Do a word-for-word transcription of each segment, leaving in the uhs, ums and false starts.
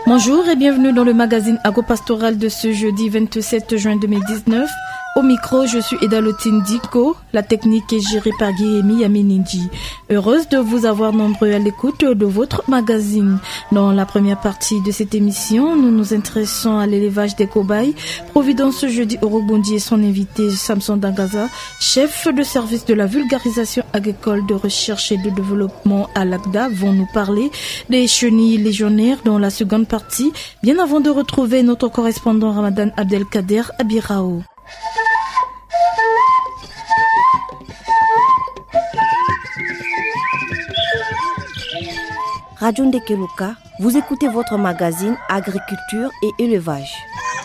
Bonjour et bienvenue dans le magazine agropastoral de ce jeudi vingt-sept juin deux mille dix-neuf. Au micro, je suis Edalotine Diko. La technique est gérée par Guilhémy Yaminindi. Heureuse de vous avoir nombreux à l'écoute de votre magazine. Dans la première partie de cette émission, nous nous intéressons à l'élevage des cobayes. Providence ce jeudi Orobondi et son invité Samson Dangaza, chef de service de la vulgarisation agricole de recherche et de développement à l'A C D A, vont nous parler des chenilles légionnaires dans la seconde partie, bien avant de retrouver notre correspondant Ramadan Abdelkader Abirao. Radio Ndekeluka, vous écoutez votre magazine Agriculture et Élevage.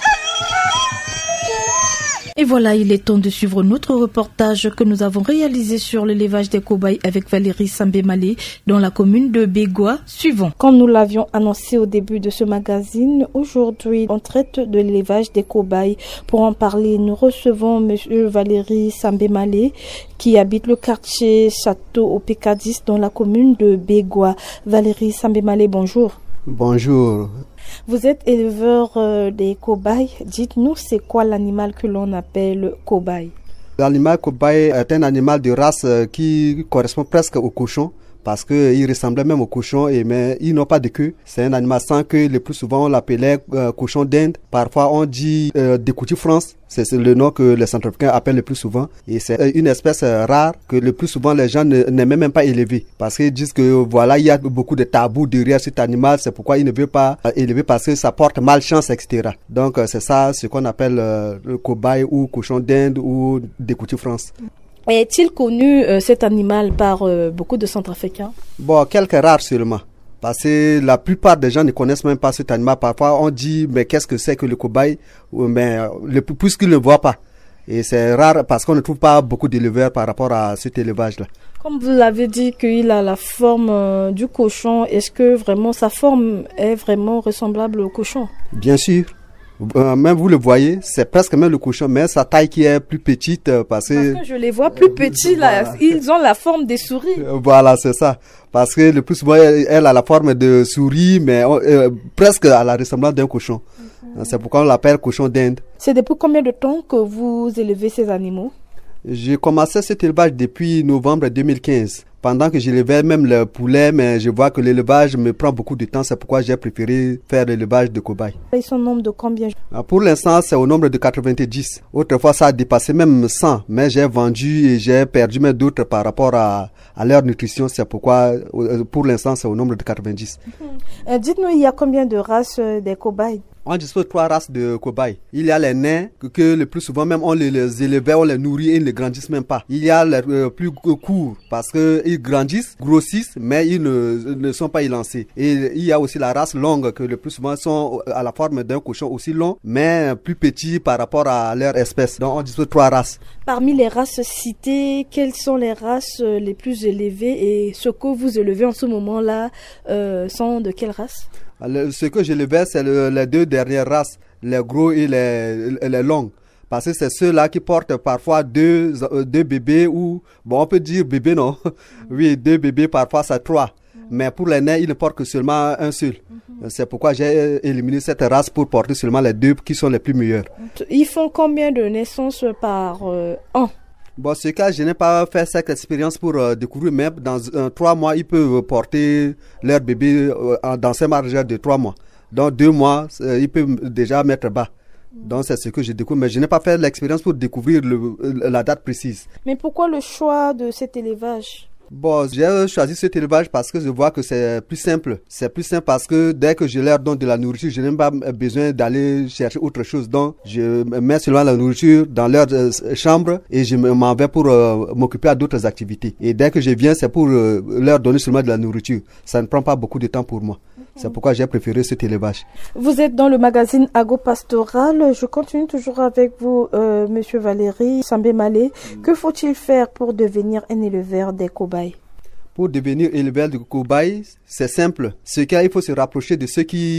Et voilà, il est temps de suivre notre reportage que nous avons réalisé sur l'élevage des cobayes avec Valérie Sambé-Malé dans la commune de Bégua. Suivant. Comme nous l'avions annoncé au début de ce magazine, aujourd'hui on traite de l'élevage des cobayes. Pour en parler, nous recevons Monsieur Valérie Sambé-Malé qui habite le quartier Château au Pécadis dans la commune de Bégua. Valérie Sambé-Malé, bonjour. Bonjour. Vous êtes éleveur euh, des cobayes. Dites-nous, c'est quoi l'animal que l'on appelle cobaye? L'animal cobaye est un animal de race euh, qui correspond presque au cochon, parce qu'il ressemblait même au cochon, et, mais ils n'ont pas de queue. C'est un animal sans queue. Le plus souvent, on l'appelait euh, cochon d'Inde. Parfois, on dit euh, découti France. C'est, c'est le nom que les Centrafricains appellent le plus souvent. Et c'est une espèce euh, rare que le plus souvent les gens ne, n'aiment même pas élever. Parce qu'ils disent que voilà, il y a beaucoup de tabous derrière cet animal. C'est pourquoi ils ne veulent pas euh, élever parce que ça porte malchance, et cetera. Donc, euh, c'est ça ce qu'on appelle euh, le cobaye ou cochon d'Inde ou découti France. Est-il connu euh, cet animal par euh, beaucoup de Centrafricains? Bon, quelques rares seulement. Parce que la plupart des gens ne connaissent même pas cet animal. Parfois, on dit, mais qu'est-ce que c'est que le cobaye? Mais le, puisqu'ils ne le voient pas. Et c'est rare parce qu'on ne trouve pas beaucoup d'éleveurs par rapport à cet élevage-là. Comme vous l'avez dit qu'il a la forme euh, du cochon, est-ce que vraiment sa forme est vraiment ressemblable au cochon? Bien sûr. Euh, même vous le voyez, c'est presque même le cochon, mais sa taille qui est plus petite euh, parce, parce que je les vois plus petits là, voilà. Ils ont la forme des souris. Euh, voilà, c'est ça. Parce que le plus souvent, elle, elle a la forme de souris, mais euh, presque à la ressemblance d'un cochon. Mm-hmm. C'est pourquoi on l'appelle cochon d'Inde. C'est depuis combien de temps que vous élevez ces animaux? J'ai commencé cet élevage depuis novembre deux mille quinze. Pendant que j'élevais même le poulet, mais je vois que l'élevage me prend beaucoup de temps, c'est pourquoi j'ai préféré faire l'élevage de cobayes. Ils sont au nombre de combien? Pour l'instant, c'est au nombre de quatre-vingt-dix. Autrefois, ça a dépassé même cent, mais j'ai vendu et j'ai perdu même d'autres par rapport à, à leur nutrition. C'est pourquoi, pour l'instant, c'est au nombre de quatre-vingt-dix. Mmh. Euh, dites-nous, il y a combien de races des cobayes? On dispose de trois races de cobayes. Il y a les nains, que, que le plus souvent même on les, les élevait, on les nourrit et ils ne grandissent même pas. Il y a les euh, plus courts parce qu'ils grandissent, grossissent, mais ils ne, ne sont pas élancés. Et il y a aussi la race longue que le plus souvent sont à la forme d'un cochon aussi long, mais plus petit par rapport à leur espèce. Donc on dispose de trois races. Parmi les races citées, quelles sont les races les plus élevées et ce que vous élevez en ce moment-là euh, sont de quelle race? Le, ce que j'élevais, c'est le, les deux dernières races, les gros et les, les longues. Parce que c'est ceux-là qui portent parfois deux, deux bébés ou, bon, on peut dire bébé, non? Mm-hmm. Oui, deux bébés, parfois c'est trois. Mm-hmm. Mais pour les nains, ils ne portent que seulement un seul. Mm-hmm. C'est pourquoi j'ai éliminé cette race pour porter seulement les deux qui sont les plus meilleurs. Ils font combien de naissances par euh, an? Bon, ce cas, je n'ai pas fait cette expérience pour euh, découvrir, mais dans euh, trois mois, ils peuvent porter leur bébé euh, dans ces marges de trois mois. Dans deux mois, euh, ils peuvent déjà mettre bas. Donc, c'est ce que je découvre, mais je n'ai pas fait l'expérience pour découvrir le, la date précise. Mais pourquoi le choix de cet élevage? Bon, j'ai choisi cet élevage parce que je vois que c'est plus simple. C'est plus simple parce que dès que je leur donne de la nourriture, je n'ai pas besoin d'aller chercher autre chose. Donc, je mets seulement la nourriture dans leur euh, chambre et je m'en vais pour euh, m'occuper à d'autres activités. Et dès que je viens, c'est pour euh, leur donner seulement de la nourriture. Ça ne prend pas beaucoup de temps pour moi. C'est pourquoi j'ai préféré cet élevage. Vous êtes dans le magazine Agropastoral. Je continue toujours avec vous, euh, Monsieur Valérie Sambé-Malé. Mm. Que faut-il faire pour devenir un éleveur des cobayes? Pour devenir éleveur de cobayes, c'est simple. Ce qu'il faut se rapprocher de ceux qui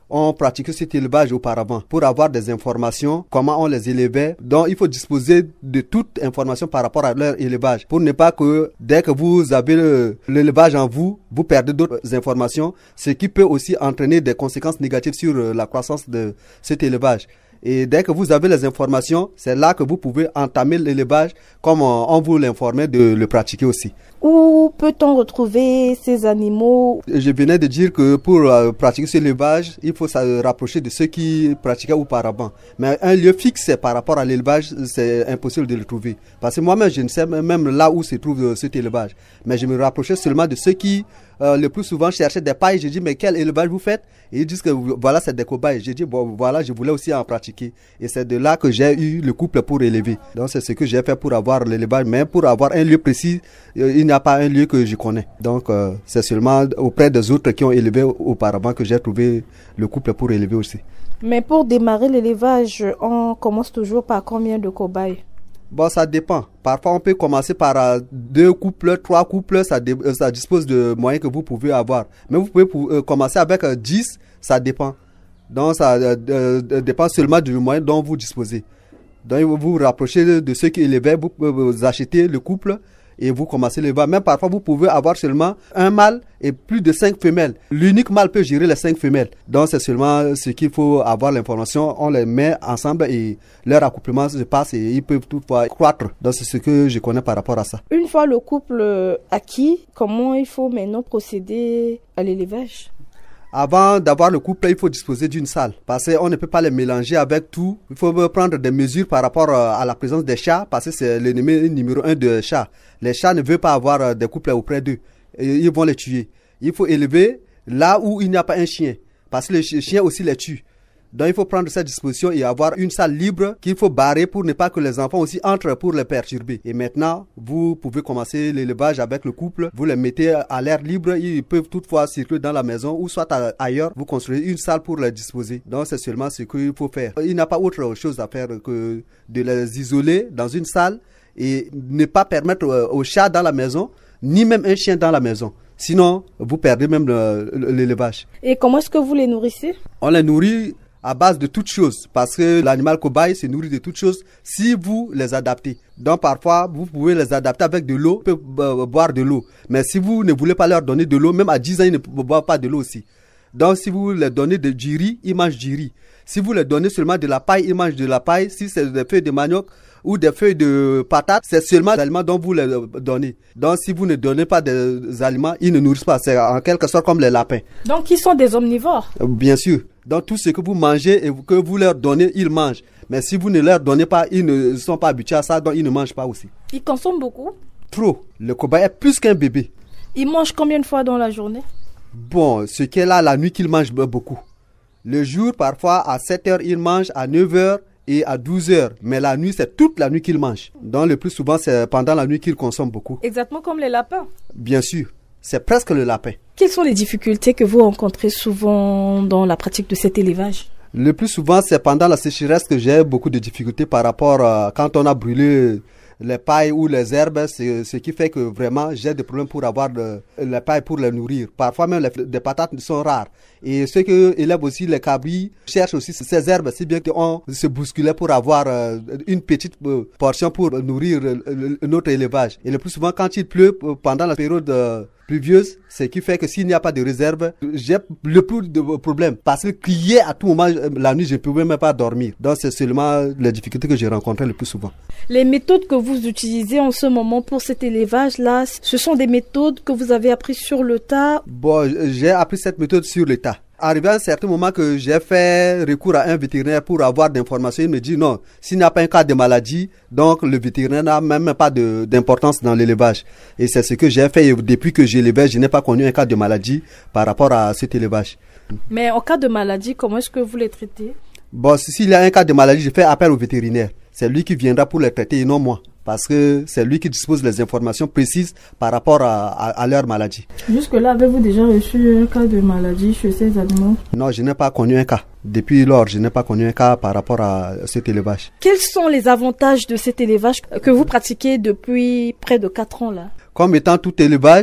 ont pratiqué cet élevage auparavant pour avoir des informations, comment on les élevait. Donc, il faut disposer de toute information par rapport à leur élevage pour ne pas que dès que vous avez le, l'élevage en vous, vous perdez d'autres informations, ce qui peut aussi entraîner des conséquences négatives sur la croissance de cet élevage. Et dès que vous avez les informations, c'est là que vous pouvez entamer l'élevage comme on vous l'informait de le pratiquer aussi. Où peut-on retrouver ces animaux? Je venais de dire que pour euh, pratiquer ce élevage, il faut se rapprocher de ceux qui pratiquaient auparavant. Mais un lieu fixe par rapport à l'élevage, c'est impossible de le trouver. Parce que moi-même, je ne sais même là où se trouve euh, cet élevage. Mais je me rapprochais seulement de ceux qui, euh, le plus souvent, cherchaient des pailles. J'ai dit, mais quel élevage vous faites? Et ils disent que voilà, c'est des cobayes. J'ai dit, bon, voilà, je voulais aussi en pratiquer. Et c'est de là que j'ai eu le couple pour élever. Donc, c'est ce que j'ai fait pour avoir l'élevage. Mais pour avoir un lieu précis, euh, il n'y a pas un lieu que je connais. Donc, euh, c'est seulement auprès des autres qui ont élevé auparavant que j'ai trouvé le couple pour élever aussi. Mais pour démarrer l'élevage, on commence toujours par combien de cobayes? Bon, ça dépend. Parfois, on peut commencer par euh, deux couples, trois couples, ça, dé- ça dispose de moyens que vous pouvez avoir. Mais vous pouvez pour, euh, commencer avec euh, dix, ça dépend. Donc, ça euh, euh, dépend seulement du moyen dont vous disposez. Donc, vous vous rapprochez de, de ceux qui élevaient, vous, vous achetez le couple et vous commencez l'élevage. Même parfois, vous pouvez avoir seulement un mâle et plus de cinq femelles. L'unique mâle peut gérer les cinq femelles. Donc, c'est seulement ce qu'il faut avoir l'information. On les met ensemble et leur accouplement se passe et ils peuvent toutefois croître. Donc, c'est ce que je connais par rapport à ça. Une fois le couple acquis, comment il faut maintenant procéder à l'élevage? Avant d'avoir le couple, il faut disposer d'une salle parce qu'on ne peut pas les mélanger avec tout. Il faut prendre des mesures par rapport à la présence des chats parce que c'est l'ennemi numéro un des chats. Les chats ne veulent pas avoir des couples auprès d'eux. Ils vont les tuer. Il faut élever là où il n'y a pas un chien parce que le chien aussi les tue. Donc, il faut prendre cette disposition et avoir une salle libre qu'il faut barrer pour ne pas que les enfants aussi entrent pour les perturber. Et maintenant, vous pouvez commencer l'élevage avec le couple. Vous les mettez à l'air libre. Ils peuvent toutefois circuler dans la maison ou soit ailleurs. Vous construisez une salle pour les disposer. Donc, c'est seulement ce qu'il faut faire. Il n'y a pas autre chose à faire que de les isoler dans une salle et ne pas permettre aux chats dans la maison, ni même un chien dans la maison. Sinon, vous perdez même le, l'élevage. Et comment est-ce que vous les nourrissez? On les nourrit à base de toutes choses, parce que l'animal cobaye se nourrit de toutes choses si vous les adaptez. Donc parfois, vous pouvez les adapter avec de l'eau, ils peuvent boire de l'eau. Mais si vous ne voulez pas leur donner de l'eau, même à dix ans, ils ne boivent pas de l'eau aussi. Donc si vous leur donnez de, du riz, ils mangent du riz. Si vous leur donnez seulement de la paille, ils mangent de la paille. Si c'est des feuilles de manioc ou des feuilles de patates, c'est seulement des aliments dont vous les donnez. Donc si vous ne donnez pas des aliments, ils ne nourrissent pas. C'est en quelque sorte comme les lapins. Donc ils sont des omnivores? Bien sûr. Donc tout ce que vous mangez et que vous leur donnez, ils mangent. Mais si vous ne leur donnez pas, ils ne sont pas habitués à ça, donc ils ne mangent pas aussi. Ils consomment beaucoup? Trop. Le cobaye est plus qu'un bébé. Il mange combien de fois dans la journée? Bon, ce qui est là, la nuit qu'il mange beaucoup. Le jour, parfois, à sept heures, il mange, à neuf heures et à douze heures. Mais la nuit, c'est toute la nuit qu'il mange. Donc le plus souvent, c'est pendant la nuit qu'il consomme beaucoup. Exactement comme les lapins? Bien sûr. C'est presque le lapin. Quelles sont les difficultés que vous rencontrez souvent dans la pratique de cet élevage? Le plus souvent, c'est pendant la sécheresse que j'ai beaucoup de difficultés par rapport à quand on a brûlé les pailles ou les herbes. C'est ce qui fait que vraiment, j'ai des problèmes pour avoir de, les pailles pour les nourrir. Parfois même, les, les patates sont rares. Et ceux qui élèvent aussi les cabris cherchent aussi ces herbes, si bien qu'on se bousculait pour avoir euh, une petite euh, portion pour nourrir euh, notre élevage. Et le plus souvent, quand il pleut pendant la période euh, pluvieuse, ce qui fait que s'il n'y a pas de réserve, j'ai le plus de problèmes. Parce que crier à tout moment, la nuit, je ne pouvais même pas dormir. Donc, c'est seulement les difficultés que j'ai rencontrées le plus souvent. Les méthodes que vous utilisez en ce moment pour cet élevage-là, ce sont des méthodes que vous avez apprises sur le tas? Bon, j'ai appris cette méthode sur le tas. Arrivé à un certain moment que j'ai fait recours à un vétérinaire pour avoir d'informations, il me dit non, s'il n'y a pas un cas de maladie, donc le vétérinaire n'a même pas de, d'importance dans l'élevage. Et c'est ce que j'ai fait et depuis que j'élevais, je n'ai pas connu un cas de maladie par rapport à cet élevage. Mais en cas de maladie, comment est-ce que vous les traitez? Bon, s'il y a un cas de maladie, je fais appel au vétérinaire. C'est lui qui viendra pour les traiter et non moi. Parce que c'est lui qui dispose des informations précises par rapport à, à, à leur maladie. Jusque-là, avez-vous déjà reçu un cas de maladie chez ces animaux? Non, je n'ai pas connu un cas. Depuis lors, je n'ai pas connu un cas par rapport à cet élevage. Quels sont les avantages de cet élevage que vous pratiquez depuis près de quatre ans là? Comme étant tout élevage,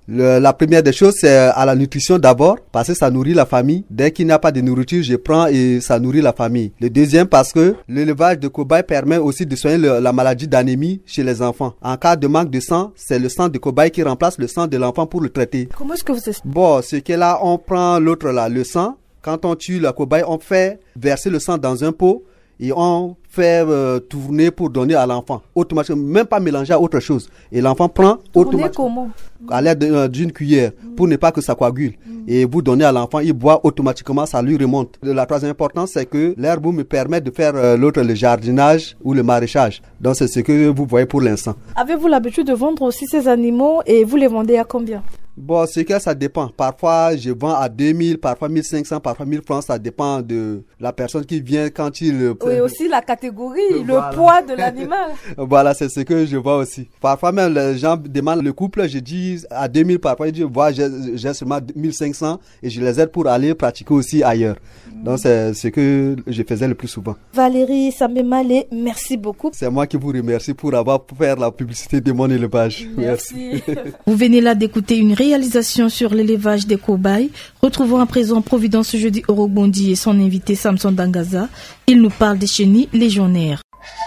Le, la première des choses, c'est à la nutrition d'abord, parce que ça nourrit la famille. Dès qu'il n'y a pas de nourriture, je prends et ça nourrit la famille. Le deuxième, parce que l'élevage de cobayes permet aussi de soigner le, la maladie d'anémie chez les enfants. En cas de manque de sang, c'est le sang de cobaye qui remplace le sang de l'enfant pour le traiter. Comment est-ce que vous expliquez? Bon, c'est que là, on prend l'autre là, le sang. Quand on tue la cobaye, on fait verser le sang dans un pot et on fait euh, tourner pour donner à l'enfant. Automatiquement, même pas mélanger à autre chose. Et l'enfant prend automatiquement à l'aide euh, d'une cuillère mm. pour ne pas que ça coagule. Mm. Et vous donnez à l'enfant, il boit automatiquement, ça lui remonte. La troisième importance, c'est que l'herbe me permet de faire euh, l'autre, le jardinage ou le maraîchage. Donc c'est ce que vous voyez pour l'instant. Avez-vous l'habitude de vendre aussi ces animaux et vous les vendez à combien? Bon, c'est que ça dépend. Parfois, je vends à deux mille, parfois mille cinq cents, parfois mille francs. Ça dépend de la personne qui vient quand il... Oui, aussi la catégorie, voilà. Le poids de l'animal. Voilà, c'est ce que je vois aussi. Parfois même, les gens demandent le couple, je dis à deux mille, parfois ils disent, voilà, j'ai, j'ai seulement mille cinq cents et je les aide pour aller pratiquer aussi ailleurs. Mmh. Donc, c'est ce que je faisais le plus souvent. Valérie Sambemale, merci beaucoup. C'est moi qui vous remercie pour avoir fait la publicité de mon élevage. Merci. Merci. Vous venez là d'écouter une réalisation sur l'élevage des cobayes. Retrouvons à présent Providence jeudi Orobondi et son invité Samson Dangaza. Il nous parle des chenilles légionnaires.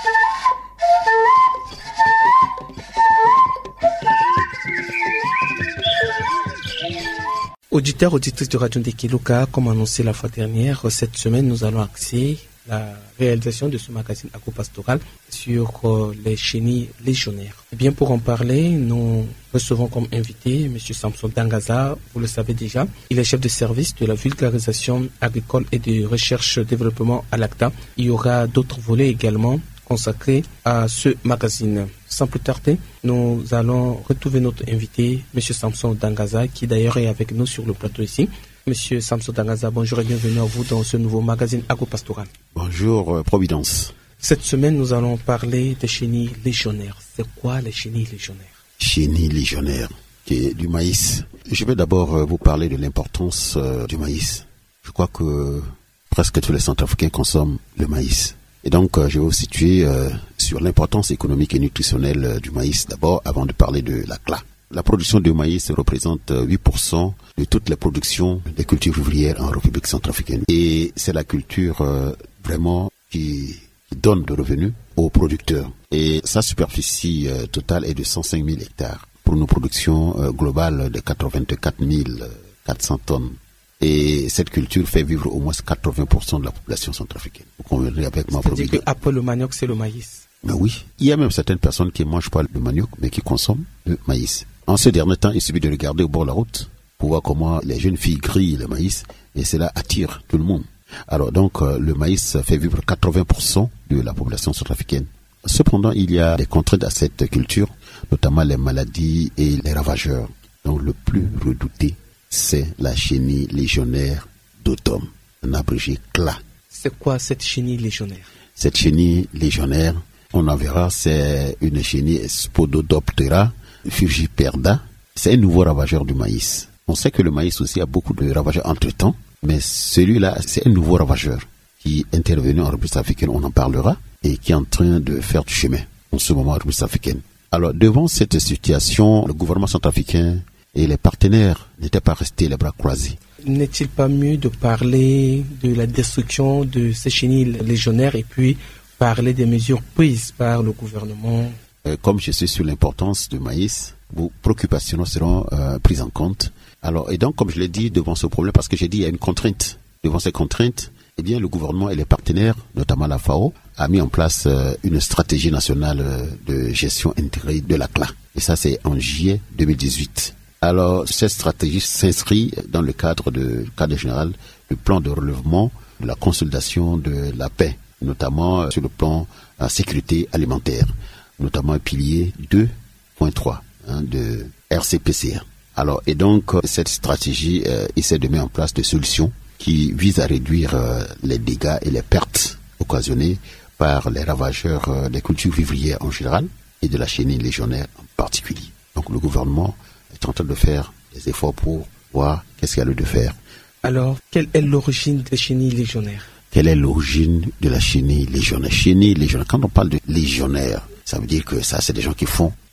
Auditeurs, auditrices de Radio Ndekeloka, comme annoncé la fois dernière, cette semaine nous allons axer la réalisation de ce magazine agropastoral sur euh, les chenilles légionnaires. Et bien pour en parler, nous recevons comme invité M. Samson Dangaza, vous le savez déjà. Il est chef de service de la vulgarisation agricole et de recherche-développement à l'A C T A. Il y aura d'autres volets également consacrés à ce magazine. Sans plus tarder, nous allons retrouver notre invité, M. Samson Dangaza, qui d'ailleurs est avec nous sur le plateau ici. Monsieur Samson Dangaza, bonjour et bienvenue à vous dans ce nouveau magazine agropastoral. Bonjour euh, Providence. Cette semaine, nous allons parler des chenilles légionnaires. C'est quoi les chenilles légionnaires? Chenilles légionnaires, qui est du maïs. Je vais d'abord euh, vous parler de l'importance euh, du maïs. Je crois que euh, presque tous les Centrafricains consomment le maïs. Et donc, euh, je vais vous situer euh, sur l'importance économique et nutritionnelle euh, du maïs d'abord, avant de parler de la C L A. La production de maïs représente huit pour cent de toutes les productions des cultures ouvrières en République centrafricaine. Et c'est la culture euh, vraiment qui, qui donne de revenus aux producteurs. Et sa superficie euh, totale est de cent cinq mille hectares pour une production euh, globale de quatre-vingt-quatre mille quatre cents tonnes. Et cette culture fait vivre au moins quatre-vingts pour cent de la population centrafricaine. Vous conviendrez avec ma C'est-à-dire qu'après le manioc, c'est le maïs. Mais oui, il y a même certaines personnes qui ne mangent pas le manioc, mais qui consomment le maïs. En ce dernier temps, il suffit de regarder au bord de la route pour voir comment les jeunes filles grillent le maïs et cela attire tout le monde. Alors donc, euh, le maïs fait vivre quatre-vingts pour cent de la population centrafricaine. Cependant, il y a des contraintes à cette culture, notamment les maladies et les ravageurs. Donc le plus redouté, c'est la chenille légionnaire d'automne, en abrégé C L A. C'est quoi cette chenille légionnaire? Cette chenille légionnaire, on en verra, c'est une chenille Spodoptera furgiperda. C'est un nouveau ravageur du maïs. On sait que le maïs aussi a beaucoup de ravageurs entre-temps, mais celui-là, c'est un nouveau ravageur qui est intervenu en République africaine, on en parlera, et qui est en train de faire du chemin en ce moment en République africaine. Alors, devant cette situation, le gouvernement centrafricain et les partenaires n'étaient pas restés les bras croisés. N'est-il pas mieux de parler de la destruction de ces chenilles légionnaires et puis parler des mesures prises par le gouvernement? Euh, comme je suis sur l'importance du maïs, vos préoccupations seront euh, prises en compte. Alors, et donc, comme je l'ai dit, devant ce problème, parce que j'ai dit il y a une contrainte. Devant ces contraintes, eh bien, le gouvernement et les partenaires, notamment la F A O, a mis en place euh, une stratégie nationale euh, de gestion intégrée de la C L A. Et ça, c'est en juillet deux mille dix-huit. Alors, cette stratégie s'inscrit dans le cadre de cadre général du plan de relèvement, de la consolidation de la paix, notamment sur le plan de la sécurité alimentaire, notamment un pilier deux point trois hein, de R C P C R. Alors, et donc, cette stratégie euh, essaie de mettre en place des solutions qui visent à réduire euh, les dégâts et les pertes occasionnées par les ravageurs euh, des cultures vivrières en général et de la chenille légionnaire en particulier. Donc, le gouvernement est en train de faire des efforts pour voir qu'est-ce qu'il y a lieu de faire. Alors, quelle est l'origine des chenilles légionnaires? Quelle est l'origine de la chenille légionnaire? Chenille légionnaire, quand on parle de légionnaire, ça veut dire que ça, c'est des gens qui font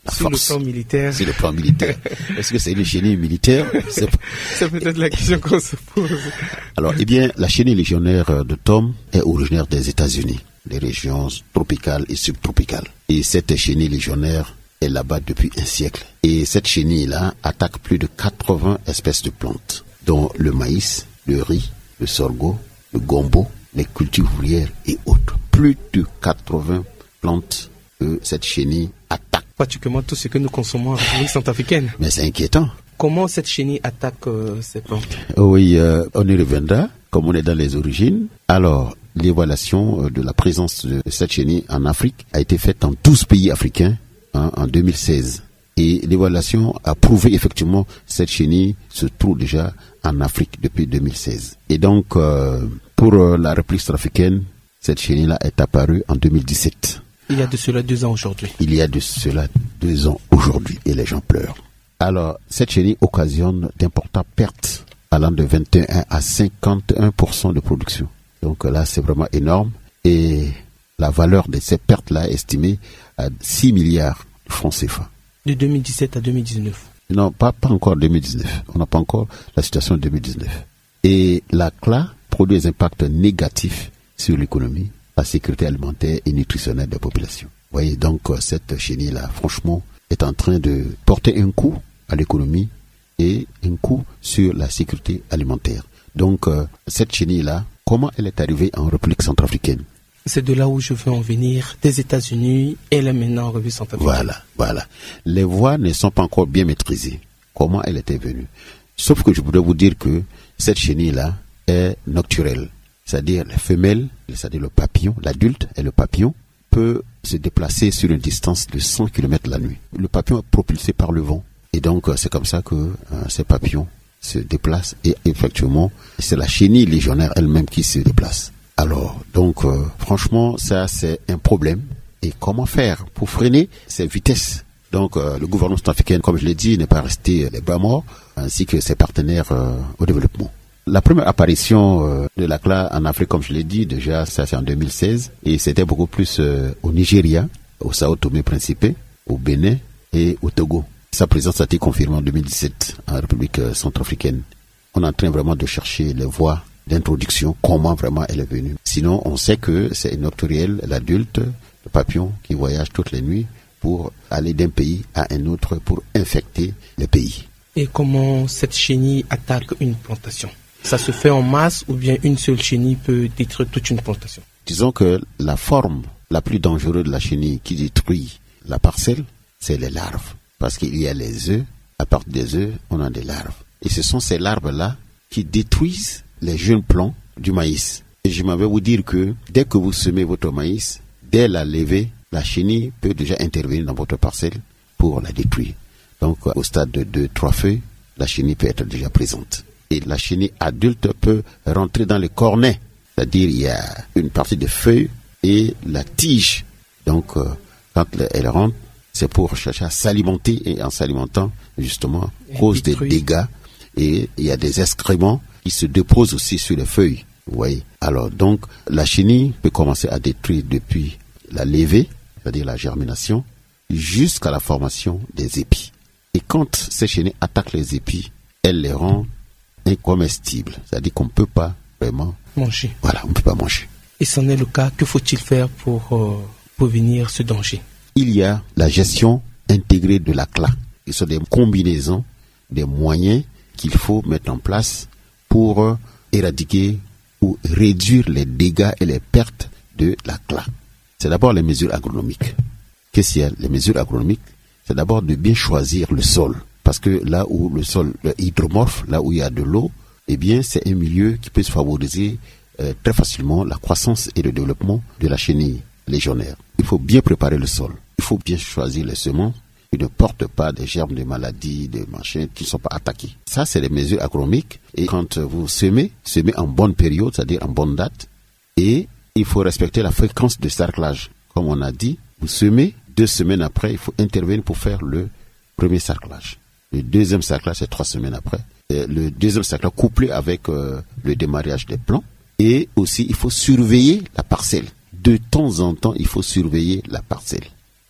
à Sur force. le plan militaire. Sur le plan militaire. Est-ce que c'est une chenille militaire? C'est, c'est peut-être la question qu'on se pose. Alors, eh bien, la chenille légionnaire de Tom est originaire des États-Unis, des régions tropicales et subtropicales. Et cette chenille légionnaire est là-bas depuis un siècle. Et cette chenille-là attaque plus de quatre-vingts espèces de plantes, dont le maïs, le riz, le sorgho, le gombo, les cultures ouvrières et autres. Plus de quatre-vingts plantes que cette chenille attaque. Pratiquement tout ce que nous consommons en République centrafricaine. Mais c'est inquiétant. Comment cette chenille attaque euh, ces plantes? Oui, euh, on y reviendra, comme on est dans les origines. Alors, l'évaluation de la présence de cette chenille en Afrique a été faite dans douze pays africains hein, en deux mille seize. Et l'évaluation a prouvé effectivement que cette chenille se trouve déjà en Afrique depuis deux mille seize. Et donc, euh, pour euh, la République centrafricaine, cette chenille-là est apparue en deux mille dix-sept. Il y a de cela deux ans aujourd'hui. Il y a de cela deux ans aujourd'hui et les gens pleurent. Alors, cette chenille occasionne d'importantes pertes allant de vingt et un à cinquante et un pour cent de production. Donc là, c'est vraiment énorme. Et la valeur de ces pertes-là est estimée à six milliards de francs C F A. De deux mille dix-sept à deux mille dix-neuf. Non, pas, pas encore deux mille dix-neuf. On n'a pas encore la situation de deux mille dix-neuf. Et la C L A produit des impacts négatifs sur l'économie, la sécurité alimentaire et nutritionnelle des populations. Vous voyez, donc cette chenille-là, franchement, est en train de porter un coup à l'économie et un coup sur la sécurité alimentaire. Donc, euh, cette chenille-là, comment elle est arrivée en République centrafricaine? C'est de là où je veux en venir, des États-Unis, elle est maintenant en République centrafricaine. Voilà, voilà. Les voies ne sont pas encore bien maîtrisées. Comment elle était venue? Sauf que je voudrais vous dire que cette chenille-là est nocturelle. C'est-à-dire les femelles, c'est-à-dire le papillon, l'adulte et le papillon, peut se déplacer sur une distance de cent kilomètres la nuit. Le papillon est propulsé par le vent. Et donc, c'est comme ça que euh, ces papillons se déplacent. Et effectivement, c'est la chenille légionnaire elle-même qui se déplace. Alors, donc, euh, franchement, ça, c'est un problème. Et comment faire pour freiner ces vitesses? Donc, euh, le gouvernement centrafricain, comme je l'ai dit, n'est pas resté les bras morts, ainsi que ses partenaires euh, au développement. La première apparition euh, de la C L A en Afrique, comme je l'ai dit, déjà, ça c'est en deux mille seize. Et c'était beaucoup plus euh, au Nigeria, au Sao Tomé Principe, au Bénin et au Togo. Sa présence a été confirmée en deux mille dix-sept en République euh, centrafricaine. On est en train vraiment de chercher les voies d'introduction, comment vraiment elle est venue. Sinon, on sait que c'est une nocturielle, l'adulte, le papillon qui voyage toutes les nuits pour aller d'un pays à un autre pour infecter le pays. Et comment cette chenille attaque une plantation? Ça se fait en masse ou bien une seule chenille peut détruire toute une plantation? Disons que la forme la plus dangereuse de la chenille qui détruit la parcelle, c'est les larves. Parce qu'il y a les œufs, à partir des œufs, on a des larves. Et ce sont ces larves-là qui détruisent les jeunes plants du maïs. Et je m'avais vous dire que dès que vous semez votre maïs, dès la levée, la chenille peut déjà intervenir dans votre parcelle pour la détruire. Donc au stade de deux trois feuilles, la chenille peut être déjà présente. Et la chenille adulte peut rentrer dans les cornets. C'est-à-dire il y a une partie des feuilles et la tige. Donc euh, quand elle rentre, c'est pour chercher à s'alimenter et en s'alimentant, justement, cause des dégâts. Et il y a des excréments qui se déposent aussi sur les feuilles. Vous voyez. Alors donc la chenille peut commencer à détruire depuis la levée, c'est-à-dire la germination, jusqu'à la formation des épis. Et quand ces chenilles attaquent les épis, elles les rendent incomestibles. C'est-à-dire qu'on ne peut pas vraiment manger. Voilà, on ne peut pas manger. Et c'en est le cas, que faut-il faire pour euh, prévenir ce danger? Il y a la gestion intégrée de la C L A. Ce sont des combinaisons, des moyens qu'il faut mettre en place pour euh, éradiquer ou réduire les dégâts et les pertes de la C L A. C'est d'abord les mesures agronomiques. Qu'est-ce qu'il y a? Les mesures agronomiques, c'est d'abord de bien choisir le sol. Parce que là où le sol est hydromorphe, là où il y a de l'eau, eh bien, c'est un milieu qui peut favoriser euh, très facilement la croissance et le développement de la chenille légionnaire. Il faut bien préparer le sol. Il faut bien choisir les semences qui ne portent pas des germes de maladies, de machins qui ne sont pas attaqués. Ça, c'est les mesures agronomiques. Et quand vous semez, semez en bonne période, c'est-à-dire en bonne date. Et il faut respecter la fréquence de sarclage. Comme on a dit, vous semez, deux semaines après, il faut intervenir pour faire le premier sarclage. Le deuxième sarclage, c'est trois semaines après. Et le deuxième sarclage couplé avec euh, le démarrage des plants. Et aussi, il faut surveiller la parcelle. De temps en temps, il faut surveiller la parcelle.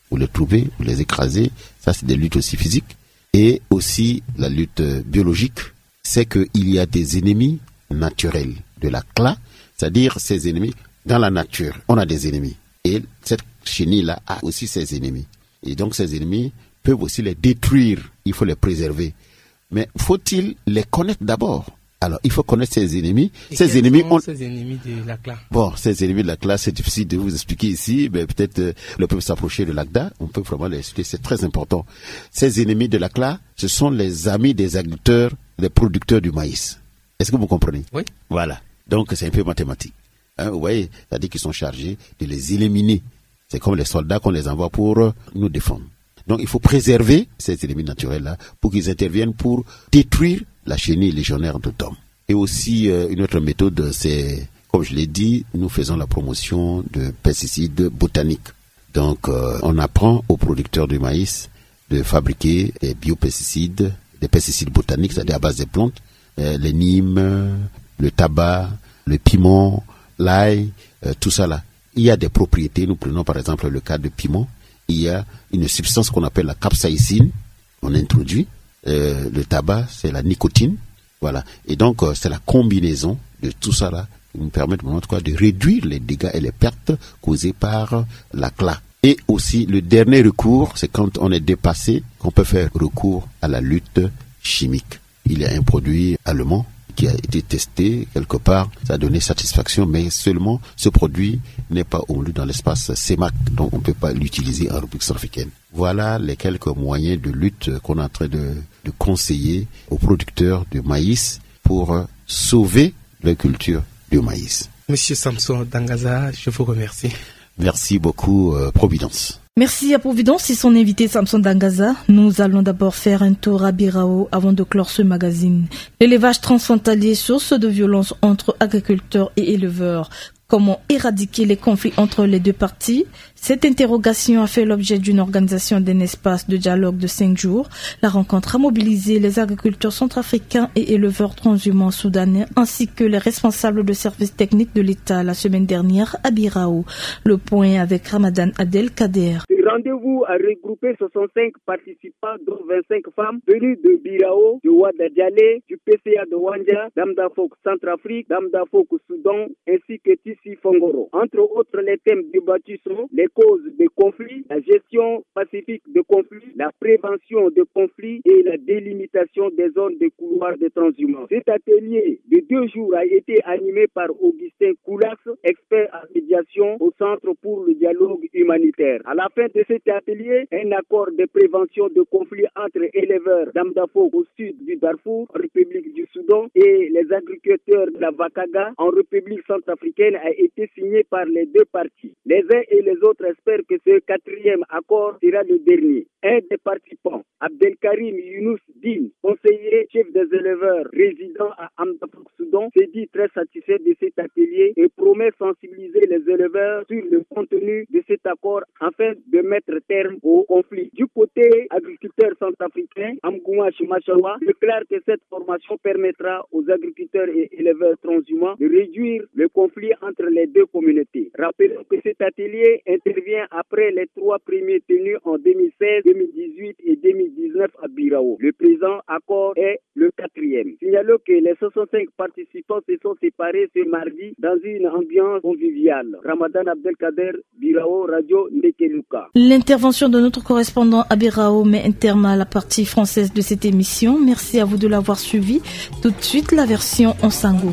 vous les trouvez, vous les écrasez. Ça, c'est des luttes aussi physiques. Et aussi, la lutte biologique, c'est qu'il y a des ennemis naturels de la C L A, c'est-à-dire ces ennemis dans la nature. On a des ennemis. Et cette chenille-là a aussi ses ennemis. Et donc, ces ennemis peuvent aussi les détruire. Il faut les préserver. Mais faut-il les connaître d'abord? Alors, il faut connaître ses ennemis. Et ces ennemis ont... ces ennemis de la C L A? Bon, ces ennemis de la C L A, c'est difficile de vous expliquer ici, mais peut-être euh, le peuple s'approcher de l'A C D A, on peut vraiment les expliquer, c'est très important. Ces ennemis de la C L A, ce sont les amis des agriculteurs, des producteurs du maïs. Est-ce que vous comprenez? Oui. Voilà. Donc, c'est un peu mathématique. Hein, vous voyez, c'est-à-dire qu'ils sont chargés de les éliminer. C'est comme les soldats qu'on les envoie pour euh, nous défendre. Donc, il faut préserver ces ennemis naturels-là pour qu'ils interviennent pour détruire la chenille légionnaire de Dom. Et aussi, euh, une autre méthode, c'est, comme je l'ai dit, nous faisons la promotion de pesticides botaniques. Donc, euh, on apprend aux producteurs du maïs de fabriquer des biopesticides, des pesticides botaniques, c'est-à-dire à base des plantes, euh, les nimes, le tabac, le piment, l'ail, euh, tout ça là. Il y a des propriétés, nous prenons par exemple le cas de piment, il y a une substance qu'on appelle la capsaïcine, on introduit. Euh, le tabac, c'est la nicotine, voilà. Et donc, euh, c'est la combinaison de tout ça là qui nous permet en tout cas de réduire les dégâts et les pertes causées par la C L A. Et aussi, le dernier recours, c'est quand on est dépassé qu'on peut faire recours à la lutte chimique. Il y a un produit allemand qui a été testé quelque part, ça a donné satisfaction, mais seulement ce produit n'est pas homologué dans l'espace C E M A C, donc on ne peut pas l'utiliser en République centrafricaine. Voilà les quelques moyens de lutte qu'on est en train de, de conseiller aux producteurs de maïs pour sauver la culture du maïs. Monsieur Samson Dangaza, je vous remercie. Merci beaucoup, euh, Providence. Merci à Providence et son invité Samson Dangaza. Nous allons d'abord faire un tour à Birao avant de clore ce magazine. L'élevage transfrontalier, source de violence entre agriculteurs et éleveurs. Comment éradiquer les conflits entre les deux parties? Cette interrogation a fait l'objet d'une organisation d'un espace de dialogue de cinq jours. La rencontre a mobilisé les agriculteurs centrafricains et éleveurs transhumants soudanais ainsi que les responsables de services techniques de l'État la semaine dernière à Birao. Le point avec Ramadan Adel Kader. Ce rendez-vous a regroupé soixante-cinq participants, dont vingt-cinq femmes, venus de Birao, du Ouada Djalé, du P C A de Wanja, d'Amdafok Centrafrique, d'Amdafok Soudan, ainsi que Tissi Fongoro. Entre autres, les thèmes débattus sont les causes des conflits, la gestion pacifique des conflits, la prévention des conflits et la délimitation des zones de couloirs de transhumance. Cet atelier de deux jours a été animé par Augustin Koulas, expert en médiation au Centre pour le dialogue humanitaire. À la fin de cet atelier, un accord de prévention de conflits entre éleveurs d'Amdafok au sud du Darfour, en République du Soudan, et les agriculteurs de la Vakaga, en République centrafricaine, a été signé par les deux parties. Les uns et les autres espèrent que ce quatrième accord sera le dernier. Un des participants, Abdelkarim Younous Din, conseiller chef des éleveurs résidant à Amdafok Soudan, s'est dit très satisfait de cet atelier et promet sensibiliser les éleveurs sur le contenu de cet accord afin de mettre terme au conflit. Du côté agriculteur centrafricain, Amgouache Machawa déclare que cette formation permettra aux agriculteurs et éleveurs transhumants de réduire le conflit entre les deux communautés. Rappelons que cet atelier intervient après les trois premiers tenus en deux mille seize, deux mille dix-huit et deux mille dix-neuf à Birao. Le présent accord est le quatrième. Signalons que les soixante-cinq participants se sont séparés ce mardi dans une ambiance conviviale. Ramadan Abdelkader, Birao, Radio Ndekeluka. L'intervention de notre correspondant à Birao met un terme à la partie française de cette émission. Merci à vous de l'avoir suivi. Tout de suite, la version en sango.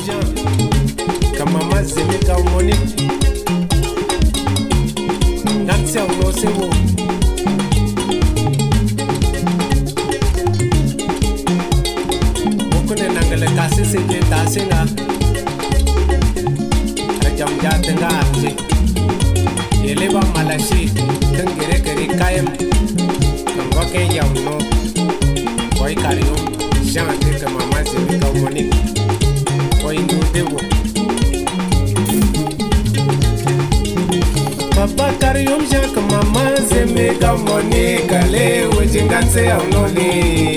Eleva malashi tengere kere kayem ngoke yawno boy kariyo jante kama mazi ka monik boy ndewo papa kariyo jante kama mazi me ka monik ale wejinganse yawno le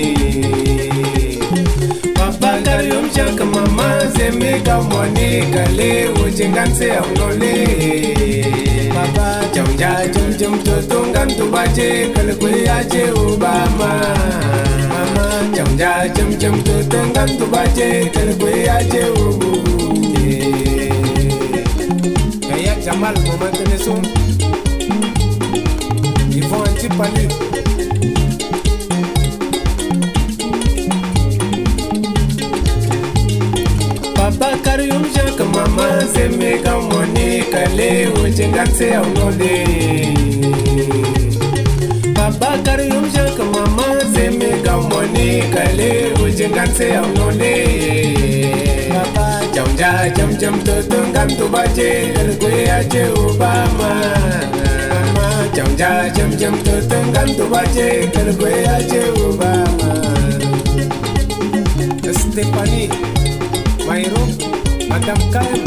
papa kariyo jante kama mazi me ka monik ale wejinganse yawno le Baba, Jamja jum jum to tungan tu baje kal kwe aje Obama. Mama jamja jum jum to tungan tu baje kal kwe aje Obama. Kaya Jamal moment ne so. Ils vont un petit panier. Papa Karyum Jack Mama Zemega Moni Kale Ujinganse Aunole. Papa Karyum Jack Mama Zemega Moni Kale Ujinganse Aunole. Papa Jamja Jam Jam Tutungan Tubaje Kalkwe Aje Obama. Mama Jamja Jam Jam Tutungan Tubaje Kalkwe Aje Obama. Stephanie Mairo, Madame Kaem,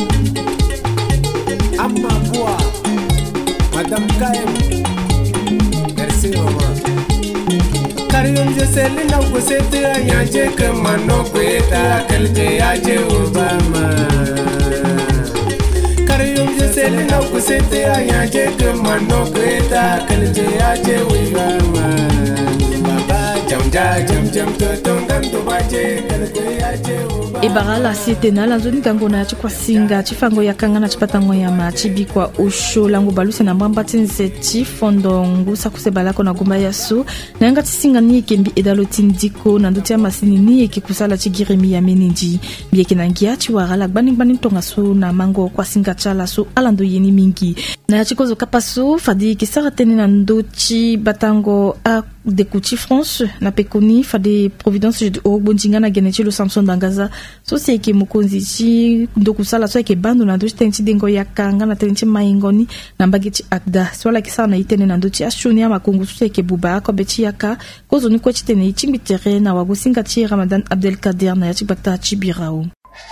Amma Boa, Madame Kaem, merci maman. Karyum je selina kusete anyaje kama no kweta kalje aje Obama. Karyum je selina kusete anyaje kama no kweta kalje aje Obama. Baba jamja jam jam to tongan to baje kalje aje Obama. Ebarala sietena la zoni kangona chikwa singa chifango ya kangana chipatango ya machibi kwa usho langu baluse na mbamba tinzeti fondongu sakusebalako na gumba yasu na yanga tisinga ni kembi edalotin diko na ndutia masini ni ekikusala chigiremi ya meninji bieke na ngia chiwarala gbani gbani tonga su na mango kwa singa chala su alando yeni mingi na yachikozo kapasu fadi kisara teni na ndochi batango a Dekuti France na pekoni fade Providence de Obonjinga na genechi lo Samson dangaza so se ke mukonzi chi ndokusala so ke bando na dochi tenti dengo ya kanga na tenti maingoni na mbageti akda so la kisa na itene na dochi ashuni ya makungu so ke buba ko beti yaka kozo ni ko chitene chimbi tere na wagosinga chi Ramadan Abdel Kader na yachi bakta chi birao.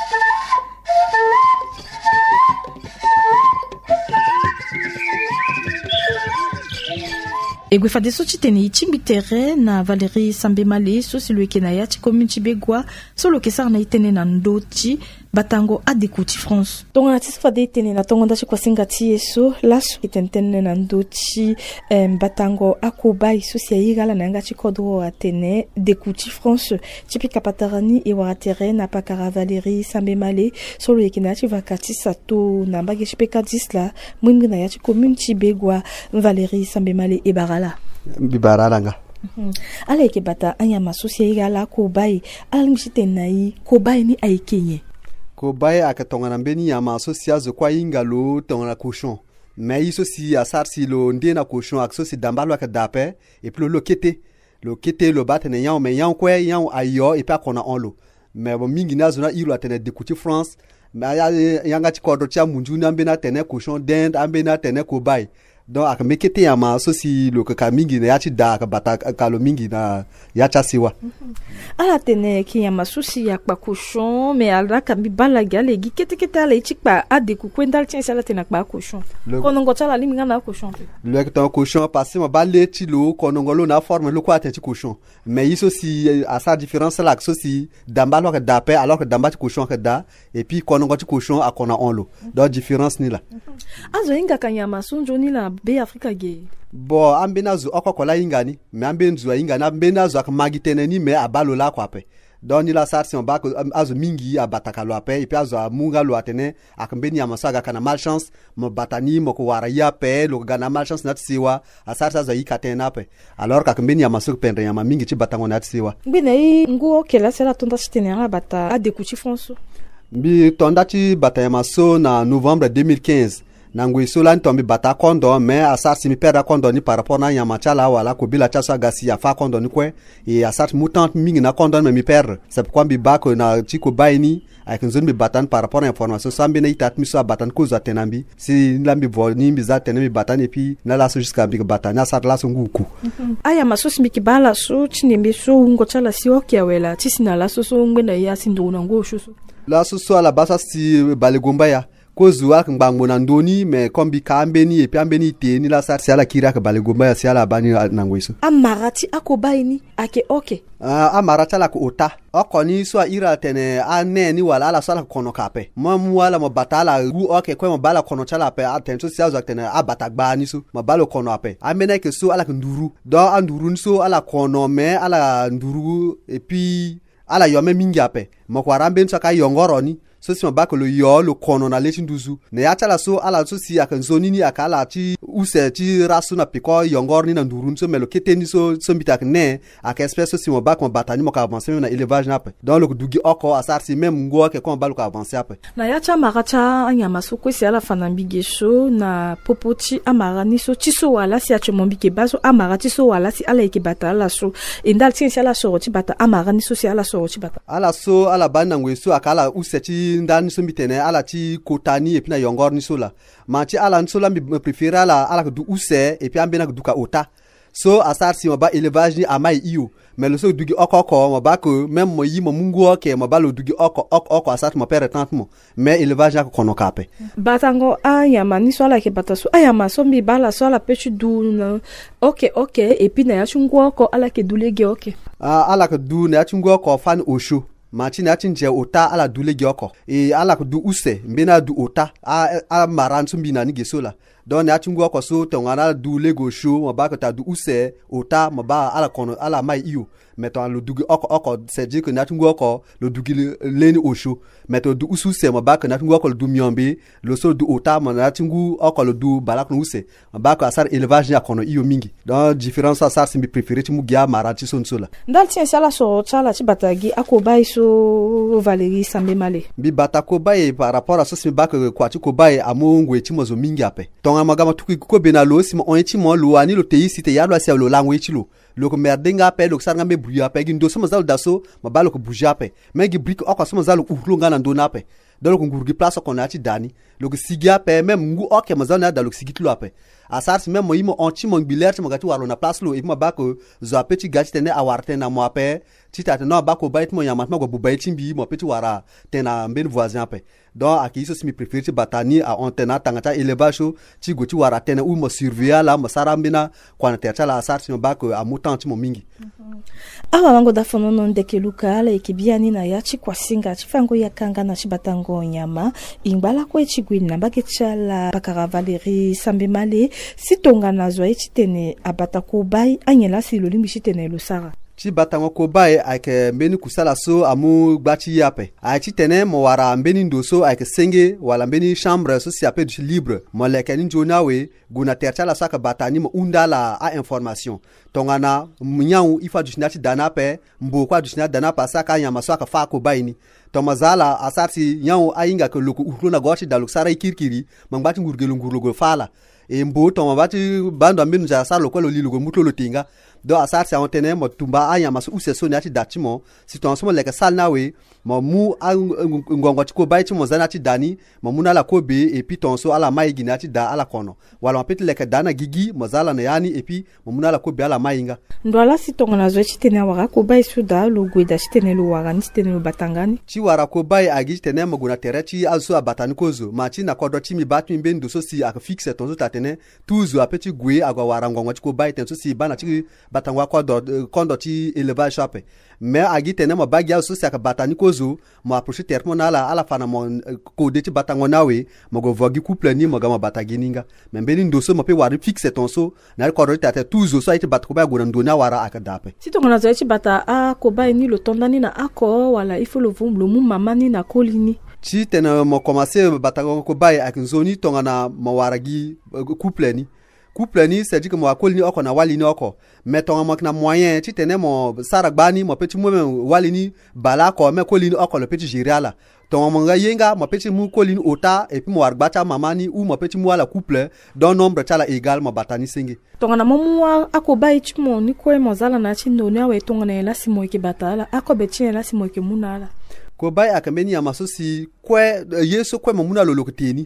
Egwe fade so chitene chimbi tere na Valérie Sambemale so si lo kenaya chi commune Chibegwa so lo kesar na itene na ndoti batango Adekuti France. Tonga tis fade itene na tonga ndachi kwa singati yeso laso itentene na ndoti um, batango akobai so si ayigala na ngachi kodro atene Dekuti France chipi kapatarani e waratere na pakara Valérie Sambemale so lo kenaya chi vakati sato na mbage chipeka disla mwingi na yachi commune Chibegwa Valérie Sambemale e barala bibaralanga. Mm -hmm. Ala eke bata anyama sosia igala kobai ala mishite nai kobai ni aikenye kobai akatonga mbeni yama sosia zo kwa ingalo tonga cochon mais iso si asar si lo ndena cochon akso si dambalo akadape et puis lo kete lo kete lo batene yan mais yan kwa yan ayo et pas qu'on a onlo mais bon mingi na zona ilo atene Dekuti France mais ya yanga ti kodro tia munjuna mbena tene cochon d'Inde ambena tene kobai donc ak mekete ya ma so si lo ka mingi na yachi da ka bata ka lo mingi na yacha siwa ala tene ki ya masusi ya kwa cochon mais ala ka bi balaga le gi kete kete ala ichikpa ade ku kwendal tien sala tena kwa cochon konongo chala liminga na cochon le ka cochon passer ma balle ti lo konongo lo na forme lo kwa teti cochon mais iso si à sa différence là so si dambalo ka dape alors que damba ti cochon ka da et puis konongo ti cochon a kona on lo donc différence ni là azo inga kanyama sunjo ni la be Afrika ge bo ambena zu okokola ingani me ambenzu ingani ambena zu akmagitene ni me abalo la kwape donc ni la sarsi on ba azu mingi abataka lo ape et puis azu munga lo atene akmbeni amasaga kana malchance mo batani mo ko wara ya pe lo gana malchance nat siwa asarsa azu ikatena pe alors kakmbeni amasuk pendre ya mingi ti batango nat siwa mbene nguo kela sera tonda chitenera bata Adekuti France mbi tonda ti batayama so na novembre deux mille quinze nangui solan tombi bata kondo mais asar si mi perdre kondo ni par rapport na yama chala wala ko bila chaso agasi ya fa kondo ni kwe et asar mutant mingi na kondo mais mi perdre c'est pourquoi mi bako na chiko baini avec zone mi batan par rapport à information sambi na itat mi so batan ko za tenambi si lambi voni mi za tenami batan et puis na la so jusqu'à bi batan na sar la so nguku aya masos mi kibala so chinembe so ngo chala si okiawela tisina la so so ngwenda ya sindo na ngo shuso la so so ala basa si balegomba ya kozu ak ngbango na ndoni mais kombi ka ambeni et puis ambeni teni la sar siala kira ka balegomba ya siala bani nangweso amarati akobaini ake oke Uh, amarata la ko ota okoni so ira tene ane ni wala ala sala kono kape mamu wala mo batala gu oke ko mo bala kono chala pe atento si azo tene abata gba ni so mo balo kono ape amena ke so ala nduru do anduru so ala kono me ala nduru et puis ala yome mingi ape mo kwa rambe nso ka yongoro ni so si mabako lo yo lo kono na lechi nduzu ne ya chala so ala so si aka nzoni ni aka ala ti use ti rasu na piko yongor ni na nduru so melo keteni so so mbita ne aka espèce so si mabako batani mo ka avancer na élevage na pe donc le dugi oko asar si même ngo ke ko balu ka avancer ape na ya cha maracha anyama so ko si ala fanambige so na popoti amara ni so tiso wala si ache mombike baso amara tiso wala si ala ke batala so indal tin si ala so ti bata amara ni so si ala so ti bata ala so ala bana ngwe so aka ala use ti ndani so mitene ala ti kotani et puis na yongor ni so la manti ala nso la mi préférer ala ala du use et puis ambena du ka ota so asar si maba élevage ni amai iyo mais le so dugi okoko maba ko même mo yi mo mungu oke maba lo dugi oko oko oko asar mo père tante mo mais élevage ak kono kape batango ayama ni so ala ke bataso ayama so mi bala so ala pechu du ok ok et puis na ya chungu oko ala ke dulege ok ah ala ke du na ya chungu oko fan osho machine atinje ota ala dule gioko e ala ku du use mbena du ota a a maran sumbina ni gesola don ya tungo ko so tongana du lego show mabaka ta du use ota maba ala kono ala mai iyo meto lo dugi oko oko c'est dire que na tungo ko lo dugi leni osho meto du usu se mabaka na tungo ko lo du miombe lo so du ota na tungo oko lo du balak no use mabaka asar élevage ya kono iyo mingi donc différence asar simbi préféré ti mugia marati son sola ndal tien sala so chala ti batagi akobai so Valérie Sambe Malé bi batako baye par rapport à so simbi baka kwa ti ko baye amongo ti mozo mingi ape tonga magama tuki ko benalo simo on ti mo lo ani lo teyi site ya lo asia lo langwe ti lo lo ko merdenga pe lo sarga me bruya pe gindo somo zal daso mabalo ko buja pe mengi brick oko somo zal urlo ngana ndona pe dalo ko ngurgi place ko na ti dani lo ko sigia pe même ngu oke mazal na dalo sigit lo pe asar si même mo yimo onti mo biler ti mo gati waro na place lo e ma ba ko zo apeti gati tene awarte na mo pe ti ta no ba ko bait mo yamat ma go bu bait mbi mo peti wara tena mben voisin pe donc aki so si mi préfère ti batani a antena tangata élevage ti go ti wara tene ou mo surveiller la mo sarambina kwana tercha la asar si mo ba ko amutan ti mo mingi awa wango da fono non de keluka ala ekibiani na ya chi kwasinga chi fango ya kanga na chi batango nyama ingbala ko chi gwina ba ketchala bakara Valérie Sambe Malé sitonga na zo e tene abata ko bai anyela silo limbi chi tene lo sara ti batango ko bae ake mbeni kusala so amu gbati yape a ti tene mo wara mbeni ndoso ake senge wala mbeni chambre so si ape du libre mo leke ni jona we guna tercha la saka batani mo undala a information tongana mnyau ifa du chinati dana pe mbo kwa du chinati dana pa saka nyama so aka fa ko baini tomazala asarti nyau ainga ke loko uhlo na gochi dalok sara ikirkiri mangbati ngurgelo ngurlogo fala e mbo tomabati bando mbenu ja sala ko lo lilugo mutlo lo tinga do asar si antene mo tumba aya masu useso ni ati datimo si to ansomo leke sal nawe mo mu ngongo ti ko bai ti mo zana ti dani mo mu na la ko be et puis tonso ala mai gina ti da ala kono wala mo peti leke dana gigi mo zala na yani et puis mo mu na la ko be ala mainga ndo ala si tonga na zo ti tene wara ko bai suda lo gweda ti tene lo wara ni ti tene lo batangani ti wara ko bai agi tene mo guna tere ti aso abatani kozo ma ti na kodo ti mi batmi be ndo so si aka fixe tonso ta tene tuzo apeti gwe agwa wara ngongo ti ko bai tenso si bana ti batangwa kodo kondo ti élevage chape mais agi tene mo bagia so si aka batani kozo mo approcher termo na ala ala fana mo ko de ti batango nawe mo go vogi couple ni mo ga mo batagininga mais mbeni ndoso mo pe wari fixe tonso na kodo ta te tuzo so iti batko ba gona ndona wara aka dape si tonga na zo ti bata a ko bai ni lo tondani na ako wala ifo lo vumlo mu mama ni na kolini ti tene mo commencer batango ko bai ak nzoni tonga na mo waragi couple ni couple ni c'est dit que mo akoli ni oko na wali ni oko meton mo na moyen ti tene mo saragbani mo petit mo wali ni bala ko me koli ni oko le petit giriala ton mo nga yenga mo petit mu koli ni ota et puis mo wargbata mamani ou mo petit mo ala couple don nombre tala égal mo batani singi tonga na mo mu akobai ti mo ni ko mo zala na ti ndoni awe tonga na la simo ke batala akobe ti la simo ke munala ko bai akameni ya masosi kwe yeso kwe mo muna lolo kuteni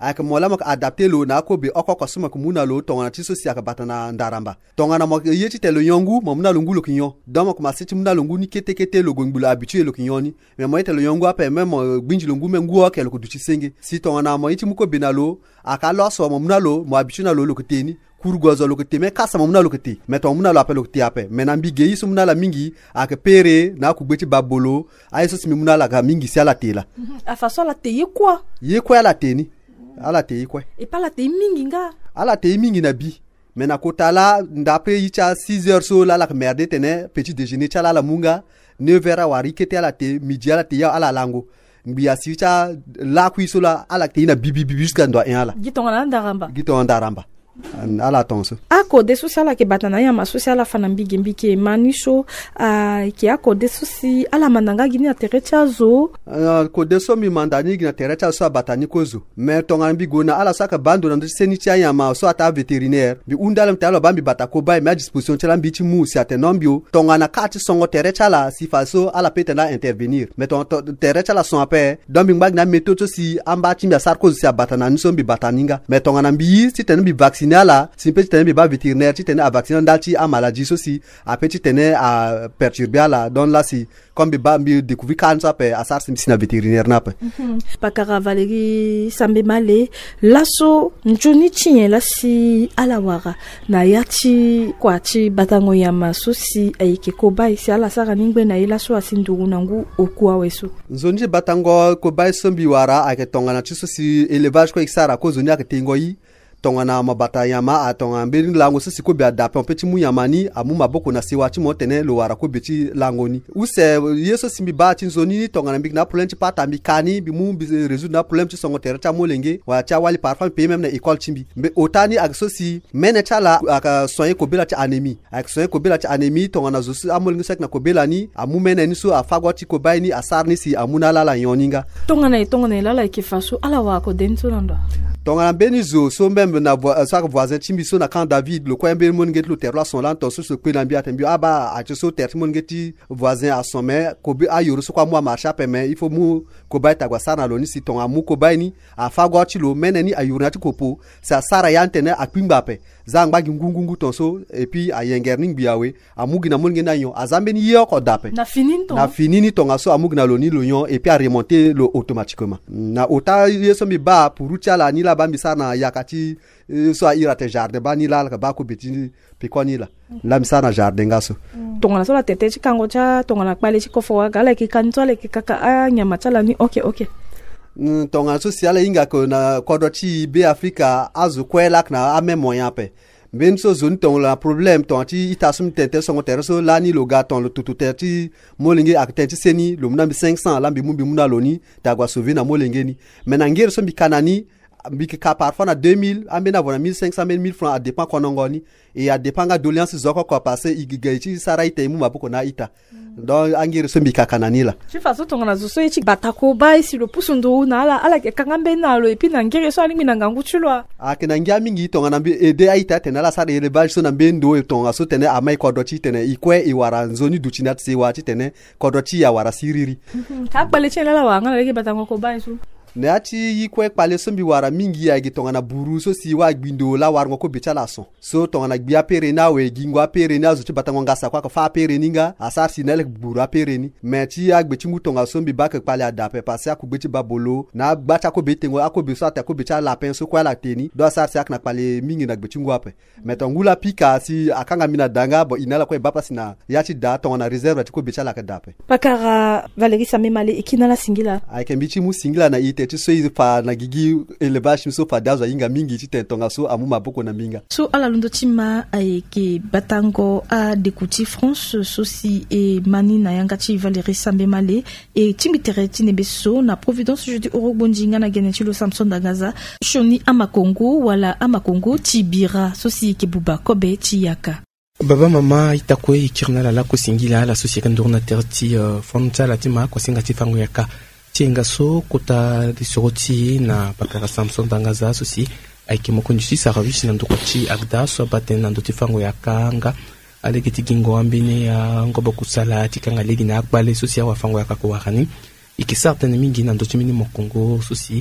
ak mola mak adapter lo na ko be oko ko suma ko muna lo tongana ti so si ak batana ndaramba tongana mo yeti te lo yongu mo muna lo ngulu kinyo donc ma siti muna lo nguni kete kete lo gongbula habitué lo kinyo ni mais mo yete lo yongu ape même gbinji lo ngume nguo ke lo ko duti senge si tongana mo yiti mu ko binalo aka lo so mo muna lo mo habitué na lo lo ko teni kurgozo lo ko te me kasa mo muna lo ko te mais to muna lo ape lo ko te ape mais na mbige yi so muna la mingi ak pere na ku gbeti babolo ay so simi muna la ga mingi si ala tela a façon la te yi quoi yi quoi ala teni ala te yi quoi et pas la te mingi nga ala te mingi na bi mais na kota la ndape yi cha six heures so la la merde tene petit déjeuner cha la la munga neuf heures wari kete ala te midi ala te ya ala lango mbia si cha la ku so la ala te na bibi bibi jusqu'à ndo en ala gitonga ndaramba gitonga ndaramba ala tonso ako de sociala ke batana ya ma sociala fana mbigi mbiki manisho uh, ki ako de soci ala mananga gini na terecha zo uh, ko de so mi mandani gini na terecha so batani kozo mais tonga mbigo na ala saka bando na seni tia ya ma so ata vétérinaire bi undalam talo bambi batako bay ma disposition tela mbichi mu si atenombio tonga na kati songo terecha la si faso ala pete na intervenir mais ton terecha la son apé dombi mbag na méthode si amba timia sarkozy si batana ni so mbi bataninga mais tonga na mbi si tenembi vacciner là si petit tene ba vétérinaire ti tene a vacciner dalti a maladie aussi a petit tene a perturber là donc là si comme ba mbi découvrir cancer pe a sar si na vétérinaire na pe Pakara Valérie Sambe Malé laso njuni chinye la si alawara na yati kwa ti batango ya masosi ayike kobai si ala sara ningbe na ilaso asinduru nangu okuwa weso nzonji batango kobai sombi wara ake tonga na ti so si élevage ko exara ko zoni ake tengoyi tongana mabata yama atonga mbeni lango so siko be adape on petit muyamani amu maboko na siwati mo tene lo wara ko beti langoni use yeso simbi ba ti nzoni ni tongana mbik na problème ti pata mikani bi mu bi résoudre na problème ti songo tere ta molenge wa cha wali parfois pe même na école timbi mbe otani ak so si mene chala aka soye ko bela ti anémie ak soye ko bela ti anémie tongana zo su amolingi sek na ko bela ni amu mene ni so afagoti ko bayni asarni si amuna lala yoninga tongana tongana lala ke faso ala wa ko dento nanda tongana benizo so même na so voisin timbi so na kan David le coin be mon get lo terre son lan to so so pe na bi atembio aba a so terre mon geti voisin a sommet ko bi ayoro so kwa mo marcher pe mais il faut mu ko bay tagwa sana lo ni si tonga mu ko bay ni a fago ti lo meneni ayoro ti kopo sa sara yantene akpimba pe zangba ngungungu to so et puis a yengerning biawe amugi na mon ngena yon azambe ni yo ko dape na finini to na finini tonga so amugi na lo ni lo yon et puis a remonter lo automatiquement na ota yeso mi ba pour tiala ni la ba mi sana yakati so a irate jardin ba ni la ba ko beti pikoni la la mi sana jardin ngaso tonga so la tete ti kango cha tonga na kpale ti kofo wa gala ki kanto le ki kaka a nyama chala ni okay okay Mm, tonga social inga ko na kodoti be Afrika azu kwelak na ame moyen pe ben so zone ton la problème ton ti itasum tente so ngotere so lani lo gaton lo tututer ti molingi ak tente seni lo mna cinq cents lambi mumbi muna loni dagwa sauver na molingi ni menangere so bi kanani bi ka parfois na deux mille ambena bona mille cinq cents mille francs a dépend konongoni et a dépend ga doléance zoko ko passer igigaiti saraite mu maboko na ita donc angire so mbika kanani la tu faso tonga na zo so echi batako ba isi lo pusundo na ala ala ke kangambe na lo epi na ngire so ali mina ngangu chulwa akena ngia mingi tonga na mbi ede aita tena la sare élevage so na mbendo tonga so tene amai kodoti tene ikwe iwara nzoni duchinat se wati tene kodoti ya wara siriri ka pale chela la wanga leke batango ko ba isu ne ati yikwe pale so mbi wara mingi ya gitonga na buru so si wa gbindo la war ko bechala so so tonga na gbia pere na we gingwa pere na zo ti batango ngasa kwa ko fa pere ninga asar si na le buru a pere ni me ti agbechi mutonga so mbi bak pale adape pase akugbechi babolo na gbacha ko betengo akobe so ata ko becha la pen so kwa la teni do asar si akna pale mingi na gbechi ngwape me tongula pika si akanga mina danga bo inala ko bapa sina ya ti da tonga na reserve ti ko becha la ka dape Pakara Valérie Sambe Malé ikina la singila ay kembichi mu singila na ite ti so fa na gigi élevage so fa dazo inga mingi ti tentonga so amu maboko na minga so ala lundo tima ayeke batango a découti France sosi e mani na yanga ti Valérie Sambe Malé e timbitere ti nebe so na Providence jeudi orobondinga na gene ti lo Samson da Gaza shoni amakongo wala amakongo ti bira sosi ke buba kobe ti yaka baba mama itakwe ikirna la la ko singila la société ndornateur ti uh, fonta la tima ko singa ti fango yaka tienga so kota disoroti na Pakara Samson Dangaza sosi aiki mokonjisi sarawishi na ndoko ti agda so baten na ndoti fango ya kanga alege ti gingo ambine ya ngobo kusala ti kanga legi na akbale sosi ya fango ya kako wakani iki certaine mingi na ndoti mini mokongo sosi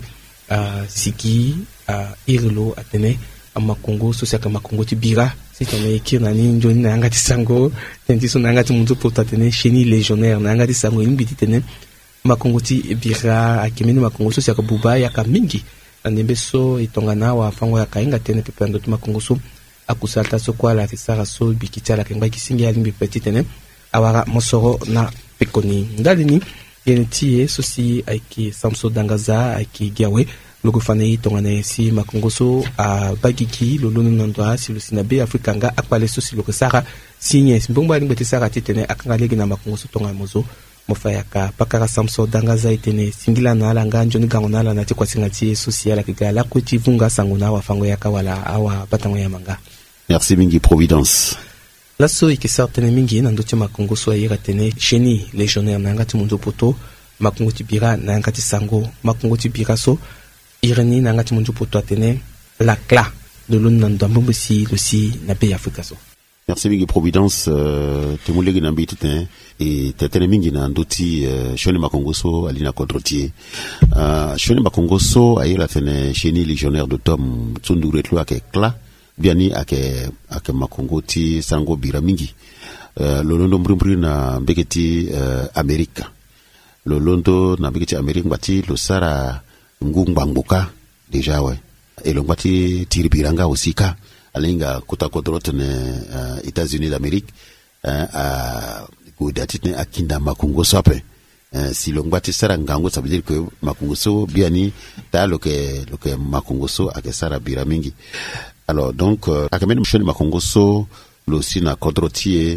a siki a irlo atene ama Congo so saka makongo ti bira si tane kina ni njoni na ngati sango tenti so na ngati munzu pota tene chenille légionnaire na ngati sango imbiti tene makongo ti bira akimeni makongo so saka buba yaka mingi andembe so itongana wa fango ya kainga tene pepando ti makongo so akusata so kwa la tisara so bikita la kengba kisingi ya limbi petit tene awara mosoro na pekoni ndalini yeneti so si aiki samso dangaza aiki giawe loko fane tongana si makongo so a bagiki lolo nandwa si lusinabe afrika nga akpale so si loko sara sinye simbomba lingbe sara titene akanga legi na makongo so tonga mozo mofayaka pakara samso dangaza itene singila na ala nga njoni gangona la na tikwa singati social kigala kweti vunga sanguna wa fango yaka wala awa batango ya manga. Merci mingi Providence. La so ikisa tene mingi na ndoche makongo so ayira tene chenille légionnaire na ngati mundo poto makongo tibira na ngati sango makongo tibira so ireni na ngati mundo poto tene la cla de l'onando mbombe si le si na pays afrika so. Merci mingi Providence uh, temulegi na mbiti tene e tetene mingi na ndoti uh, shoni makongo so alina kontrotier uh, shoni makongo so ayira tene chenille légionnaire de Tom Tsundure ake cla biani ake ake makongo ti sango bira mingi uh, lolondo mbrumbri na mbeketi uh, Amerika lolondo na mbeketi Amerika ngati lo sara ngungbanguka deja we elo ngati tiribiranga osika alinga kota kodrotne uh, États-Unis d'Amérique uh, a godatitne akinda makongo sope uh, si lo ngati sara ngango ça veut dire que makongo so biani ta lo ke lo ke makongo so ake sara bira mingi. Alors donc euh, akameni mshoni makongo so lo sina kodrotie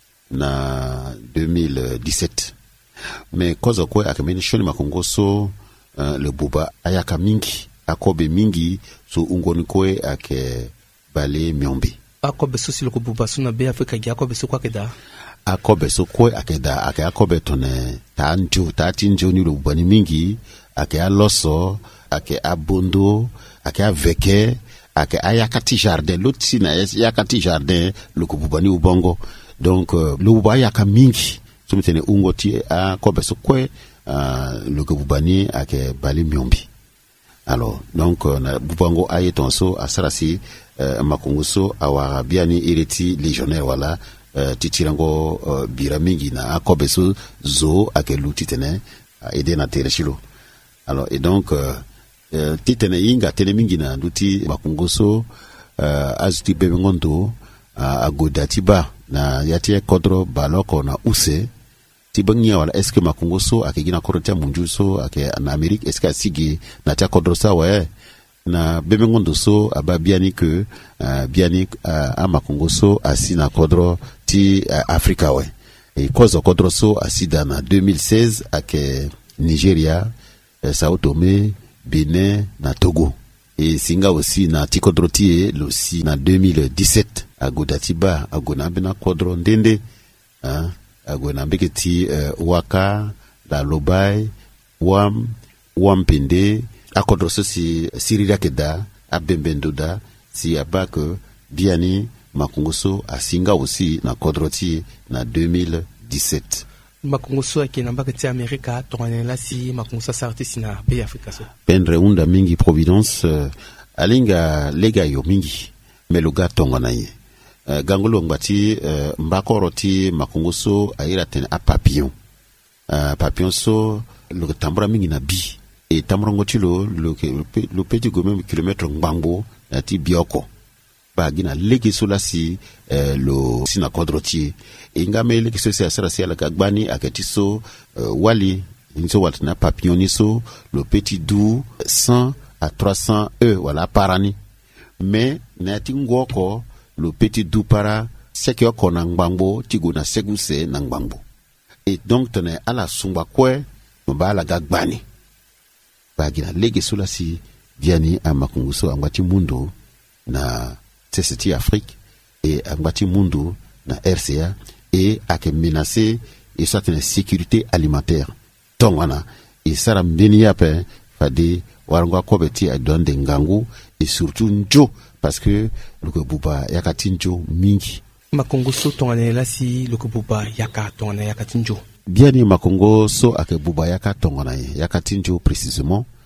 na deux mille dix-sept mais kozo kwe akameni mshoni makongo so uh, le buba ayaka mingi akobe mingi so ungoni kwe ake bale miombi akobe so si lo buba so na be Afrika gi akobe so kwa keda akobe so kwe akeda ake akobe tone ta njo ta tinjo ni lo buba ni mingi ake aloso ake abondo ake aveke ake ayakati jardin loti na yakati jardin lukububani ubongo donc uh, lububa yaka mingi sumitene ungoti a kobe so kwe uh, lukububani ake bali miombi. Alors donc uh, na bubango ayeton so asarasi uh, makongo so awara biani ireti légionnaire wala uh, titirango uh, bira mingi na kobe so zo ake luti tene uh, ede na tereshilo. Alors et donc uh, Uh, titene inga tene mingi na nduti makongo so uh, azuti bebengondo uh, agoda tiba na yatie kodro baloko na use tibangia wala eske makongo so akigina korotia munju so ake na Amerique eske asigi na tia kodro sa we na bebengondo so ababiani que uh, biani uh, a makongo so asina kodro ti uh, Afrika we e kozo kodro so asida na deux mille seize ake Nigeria uh, Sao Tome Bénin na Togo et singa aussi na tikodrotie lo si na deux mille dix-sept agodatiba agona bena kodro ndende hein agona mbeketi uh, waka la lobai wam wampende akodro so si sirira keda abembendoda si abaka biani makongoso asinga aussi na kodrotie na deux mille dix-sept makongo so ake na mbaka ti Amerika tongana la si makongo so sarti sina be Afrika so pendre unda mingi Providence uh, alinga lega yo mingi meluga tongana ye uh, gangolo ngati uh, mbakoro ti makongo so aira ten a papillon uh, papillon so lo tambra mingi na bi e tambrongo ti lo lo lo petit gomme kilomètre ngbango uh, ti bioko bagina legi so la si uh, lo sina kodrotie ingame legi so si asara si ala kagbani akati so uh, wali inso watna papillon so le petit doux cent à trois cents e voilà par année mais nati ngoko le petit doux para seki oko na ngbangbo tigo na seguse na ngbangbo et donc tene ala sungba kwe mbala gagbani bagina legi so la si biani amakunguso angwati mundo na T C T Afrique et angwati mundo na R C A et ake menacer et certaine sécurité alimentaire tongwana et sara mbeni yape fade warangwa kobeti adonde ngangu et surtout njo parce que le buba yakati njo mingi makongo so tongana la si le buba yaka tongana yakati njo bien ni makongo so ake buba yaka tongana yakati njo précisément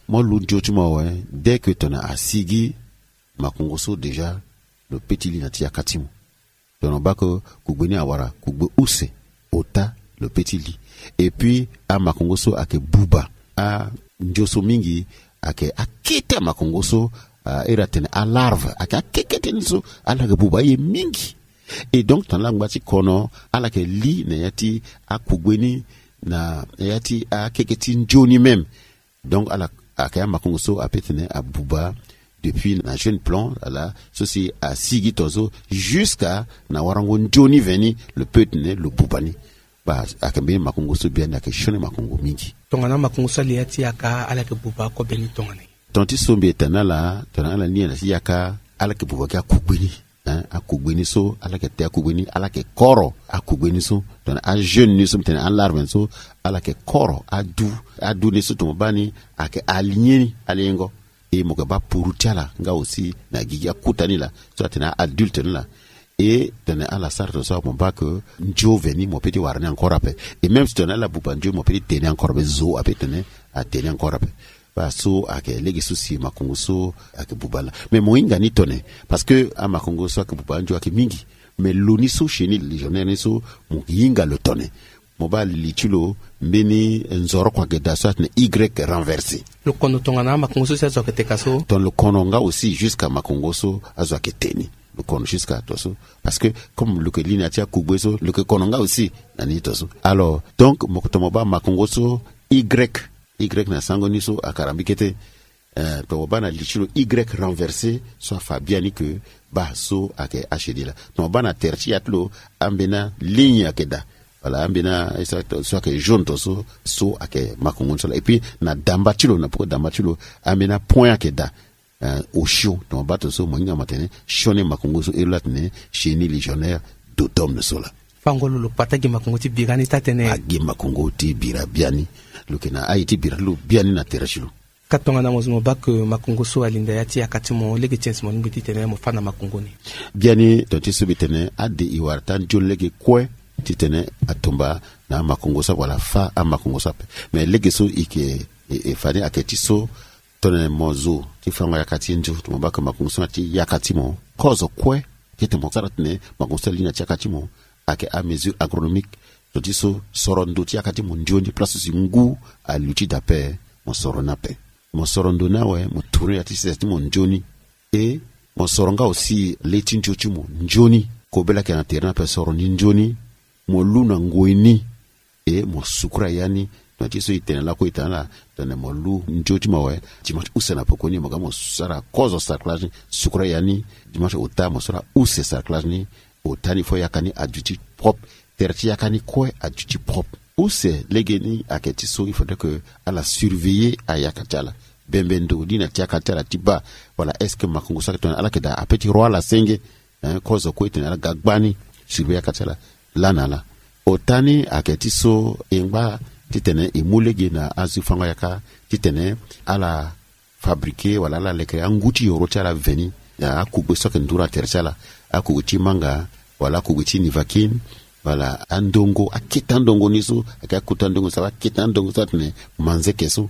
moi l'audio ouais dès que tu as sigi makongoso déjà le petit lit natia katimu ton bako kubeni awara kugbe use ota le petit lit et puis à makongoso ake buba a njoso mingi ake akita makongoso era tene a larve ake akekete nso ala ke buba ye mingi et donc dans l'angbati kono ala ke li ne yati akugweni na yati akeketi njoni même donc ala ake makongoso apetene a buba depuis un jeune plan là ceci à sigi tozo jusqu'à na warango njoni veni le petene le bubani ba akambe makongoso bien na ke shone makongo mingi tongana makongoso liati aka ala ke buba ko beni tongana tonti sombe tanala tanala ni na yaka ala ke buba ka kubeni hein akubeni so ala ke te akubeni ala ke koro akubeni so don a jeune ni so tene an larven so ala ke koro adu adu ni so to bani ake aligné alengo et mokaba purutiala nga aussi na giga kutani la so tena adulte la et tene ala sarto so mon pas que njo veni mo petit warne encore après et même si tene la bubanjo mo petit tene encore bezo après tene a tene encore après ba so ake legi souci makongoso ake bubala mais mo inga ni tone parce que a makongoso ake bubanjo ake mingi mais loniso chenil légionnaire ni so mo inga le tone mobile litulo mbeni nzoro kwa geda soit ne y renversé le kono tongana makongoso sa zokete kaso ton le kononga aussi jusqu'à makongoso azoketeni le kono jusqu'à toso parce que comme le que linatia kubeso le que kononga aussi nani toso alors donc mokotomoba makongoso y y na sangoniso akarambikete euh to bana litulo y renversé soit fabiani que baso ake achedila to bana terti atlo ambena ligne akeda voilà ambina soit que jaune toso so ake makongoso et puis na dambatilo na poko dambatilo ambina point akeda euh, au chiot donc bato so moinga matene shone makongoso elatne chenille légionnaire d'automne sola fangolo lo patagi makongoti birani tatene agi makongoti birabiani lukena aiti biralu biani na terachilo katonga na mozumo bak makongoso alinda yati akatimo lege chance mo ngiti tene mo fana makongoni biani tonti subitene ade iwartan jolege kwe titene atomba na makongosa wala fa a makongosa mais legeso ike e fani aketiso tone mozo ti fanga yakati njo tumba ka makongosa ti yakati mo kozo kwe kete mo saratne makongosa lina ti yakati mo ake a mesure agronomique to diso sorondo ti yakati mo njoni place si ngu a luti d'ape mo sorona pe mo sorondo nawe mo tourner ati sesti mo njoni et mo soronga aussi leti njochi mo njoni ko bela ke na terrain pe sorondi njoni mo luna ngoini e mo sukura yani no tiso itena la ko itana tane mo lu njoti mawe dimanche usena pokoni mo gamo sara kozo sarklage sukura yani dimanche uta mo sara use sarklage otani fo yakani adjuti propre terti yakani ko adjuti propre use legeni aketi so il faudrait que à la surveiller à yakatala bembendo dina tiakatala tiba voilà est-ce que makongo sa tona ala keda apeti roi la senge hein kozo ko itena la gagbani surveiller yakatala lanala otani aketiso engba titene imulege na azufanga yaka titene ala fabriquer wala la leke anguti yorocha la veni ya akugbe soke ndura terchala akuguti manga wala akuguti nivakin wala andongo akitandongo niso akakutandongo sawa kitandongo satne manze keso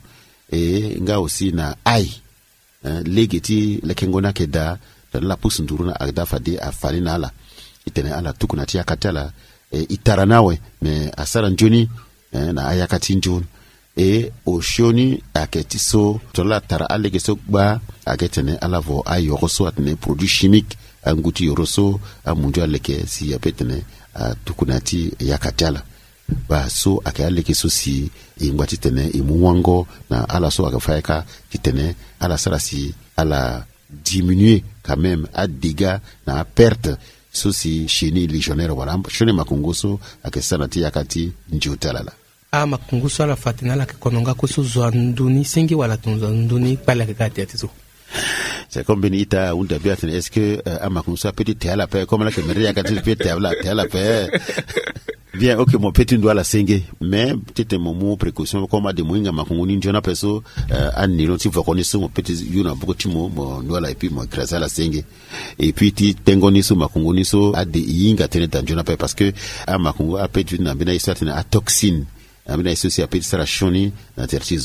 e nga aussi na ai legeti lekengona keda la pusunduruna agda fadi afali na ala itene ala tukuna tia katala e, itaranawe me asara njoni e, na ayakati njoni e oshoni aketiso tola tara alegeso gba agetene alavo ayoroso atne produit chimique anguti yoroso amunjo aleke si apetene tukunati yakatala ba so akaleke so si ingwati tene imuwango na ala so akafayaka titene ala sarasi ala diminuer quand même à dégâts na perte sosi chenille légionnaire wala shone makongoso akesanati yakati njotalala a makongoso ala fatina la kononga ko so zanduni sengi wala tunzanduni pala kati atizo c'est comme benita unda biatene est-ce que euh, a makongoso petit te ala pe comme la que me yakati petit te ala te ala pe bien ok mon petit doit la sengue mais peut-être mon mot précaution comme de moinga makongoni njona peso euh, anilo ti vokoni so mon petit yuna beaucoup timo mon doit la et puis mon grâce la sengue et puis ti tengoni so makongoni so a de yinga tene danjona pe parce que a makongo a petit na bina isatene a toxine amina isosi a petit sara shoni na tertizo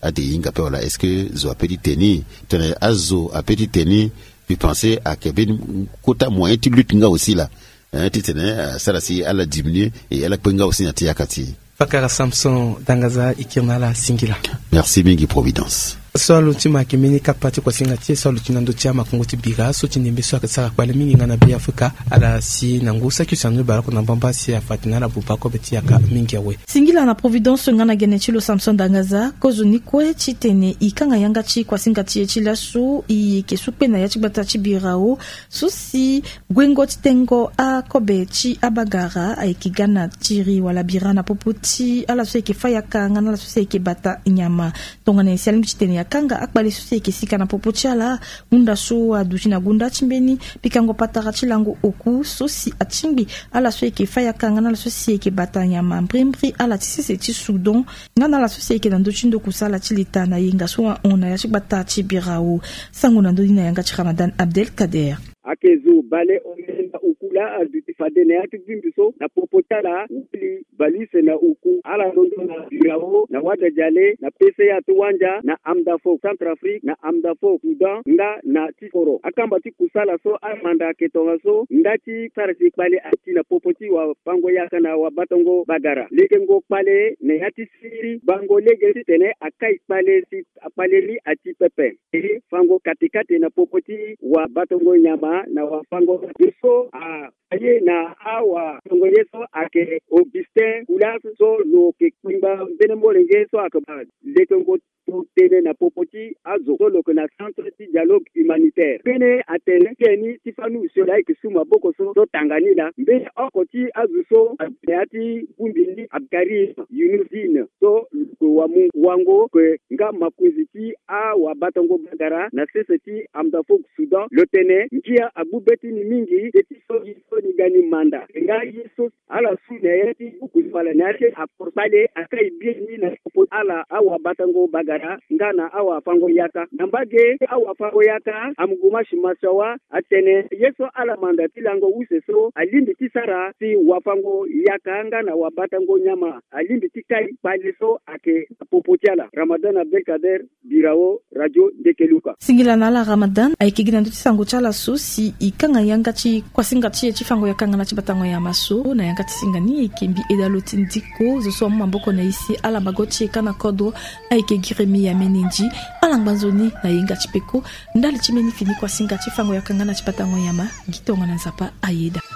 à des inga voilà est-ce que zo a petit teni tene azo a petit teni puis penser à que ben quota moyen tu lutte nga aussi là hein tu tene ça là si elle a diminué et elle a penga aussi na tiakati Fakara Samson dangaza ikirnala singila. Merci mingi Providence. So lutima kimini kapati kwa singati so lutina ndo chama kongoti biga so chinembe so akasaka kwa mingi ngana bi Afrika ala si nangusa kisanu bara ko nambamba si afatina la bupako beti yaka mingi yawe. Singila na Providence ngana genechilo Samson dangaza kozuni kwe chitene ikanga yanga chi kwa singati echila su i kesupe na yachi bata chibirao so si gwengo titengo a kobechi abagara aikigana chiri wala birana poputi ala so ikifaya kanga na la so ikibata nyama tongane sialim chitene kanga akbali susi kesika na popochala unda so adujina gunda chimbeni pikango patara chilango oku sosi achimbi ala so ke faya kanga na la sosi ke batanya mambrimbri ala tisi se ti sudon ngana la sosi ke nando chindo kusala chilita na yenga so ona ya chibata chibirao sango nando dina yanga Ramadan Abdel Kader akezo bale omenda ukula aduti fadene ati bimbiso na popotala upli balise na uku ala rondo na birao na wada jale na pese ya tuwanja na amdafo Centrafrique na amdafo Sudan nga na tikoro akamba ti kusala so amanda ketonga so ndati sarasi pale ati na popoti wa pango yaka na wa batongo bagara lege ngo pale ne ati siri bango lege ti tene akai pale si pale li ati pepe e fango katikate na popoti wa batongo nyama na wafango so a aye na awa tongo yeso ake obiste kula so no ke kwimba bene molenge so akaba letongo tene na popoti azo so lo na centre de dialogue humanitaire bene atene keni tifanu so like suma boko so to Tanganyika bene okoti azo so ati bumbindi abkari unusine so wa mu wango ke nga makuziti a wa batongo bagara na seseti amdafo Sudan le tene njia abubeti ni mingi eti so so ni gani manda nga yeso ala sune yeti ukuzala na yeti aporpale akai bieni na ala awa batongo bagara ngana awa fango yaka nambage awa fango yaka amguma shimasawa atene yeso ala manda tilango useso alindi tisara si wafango yaka ngana wabatango nyama alindi tikai paliso ake popotiala Ramadan Abdel Kader Birao Radio Dekeluka singila na la Ramadan aikigina nduti sango chala so si ikanga yanga chi kwa singa chi chi fango yakanga na chibatango ya maso na yanga tisinga ni ikembi edaloti ndiko zo so mamboko na isi ala magoti kana kodo aike giremi ya meninji ala mbanzoni na yenga chipeko ndali chimeni fini kwa singa chi fango yakanga na chibatango yama gitonga na zapa ayeda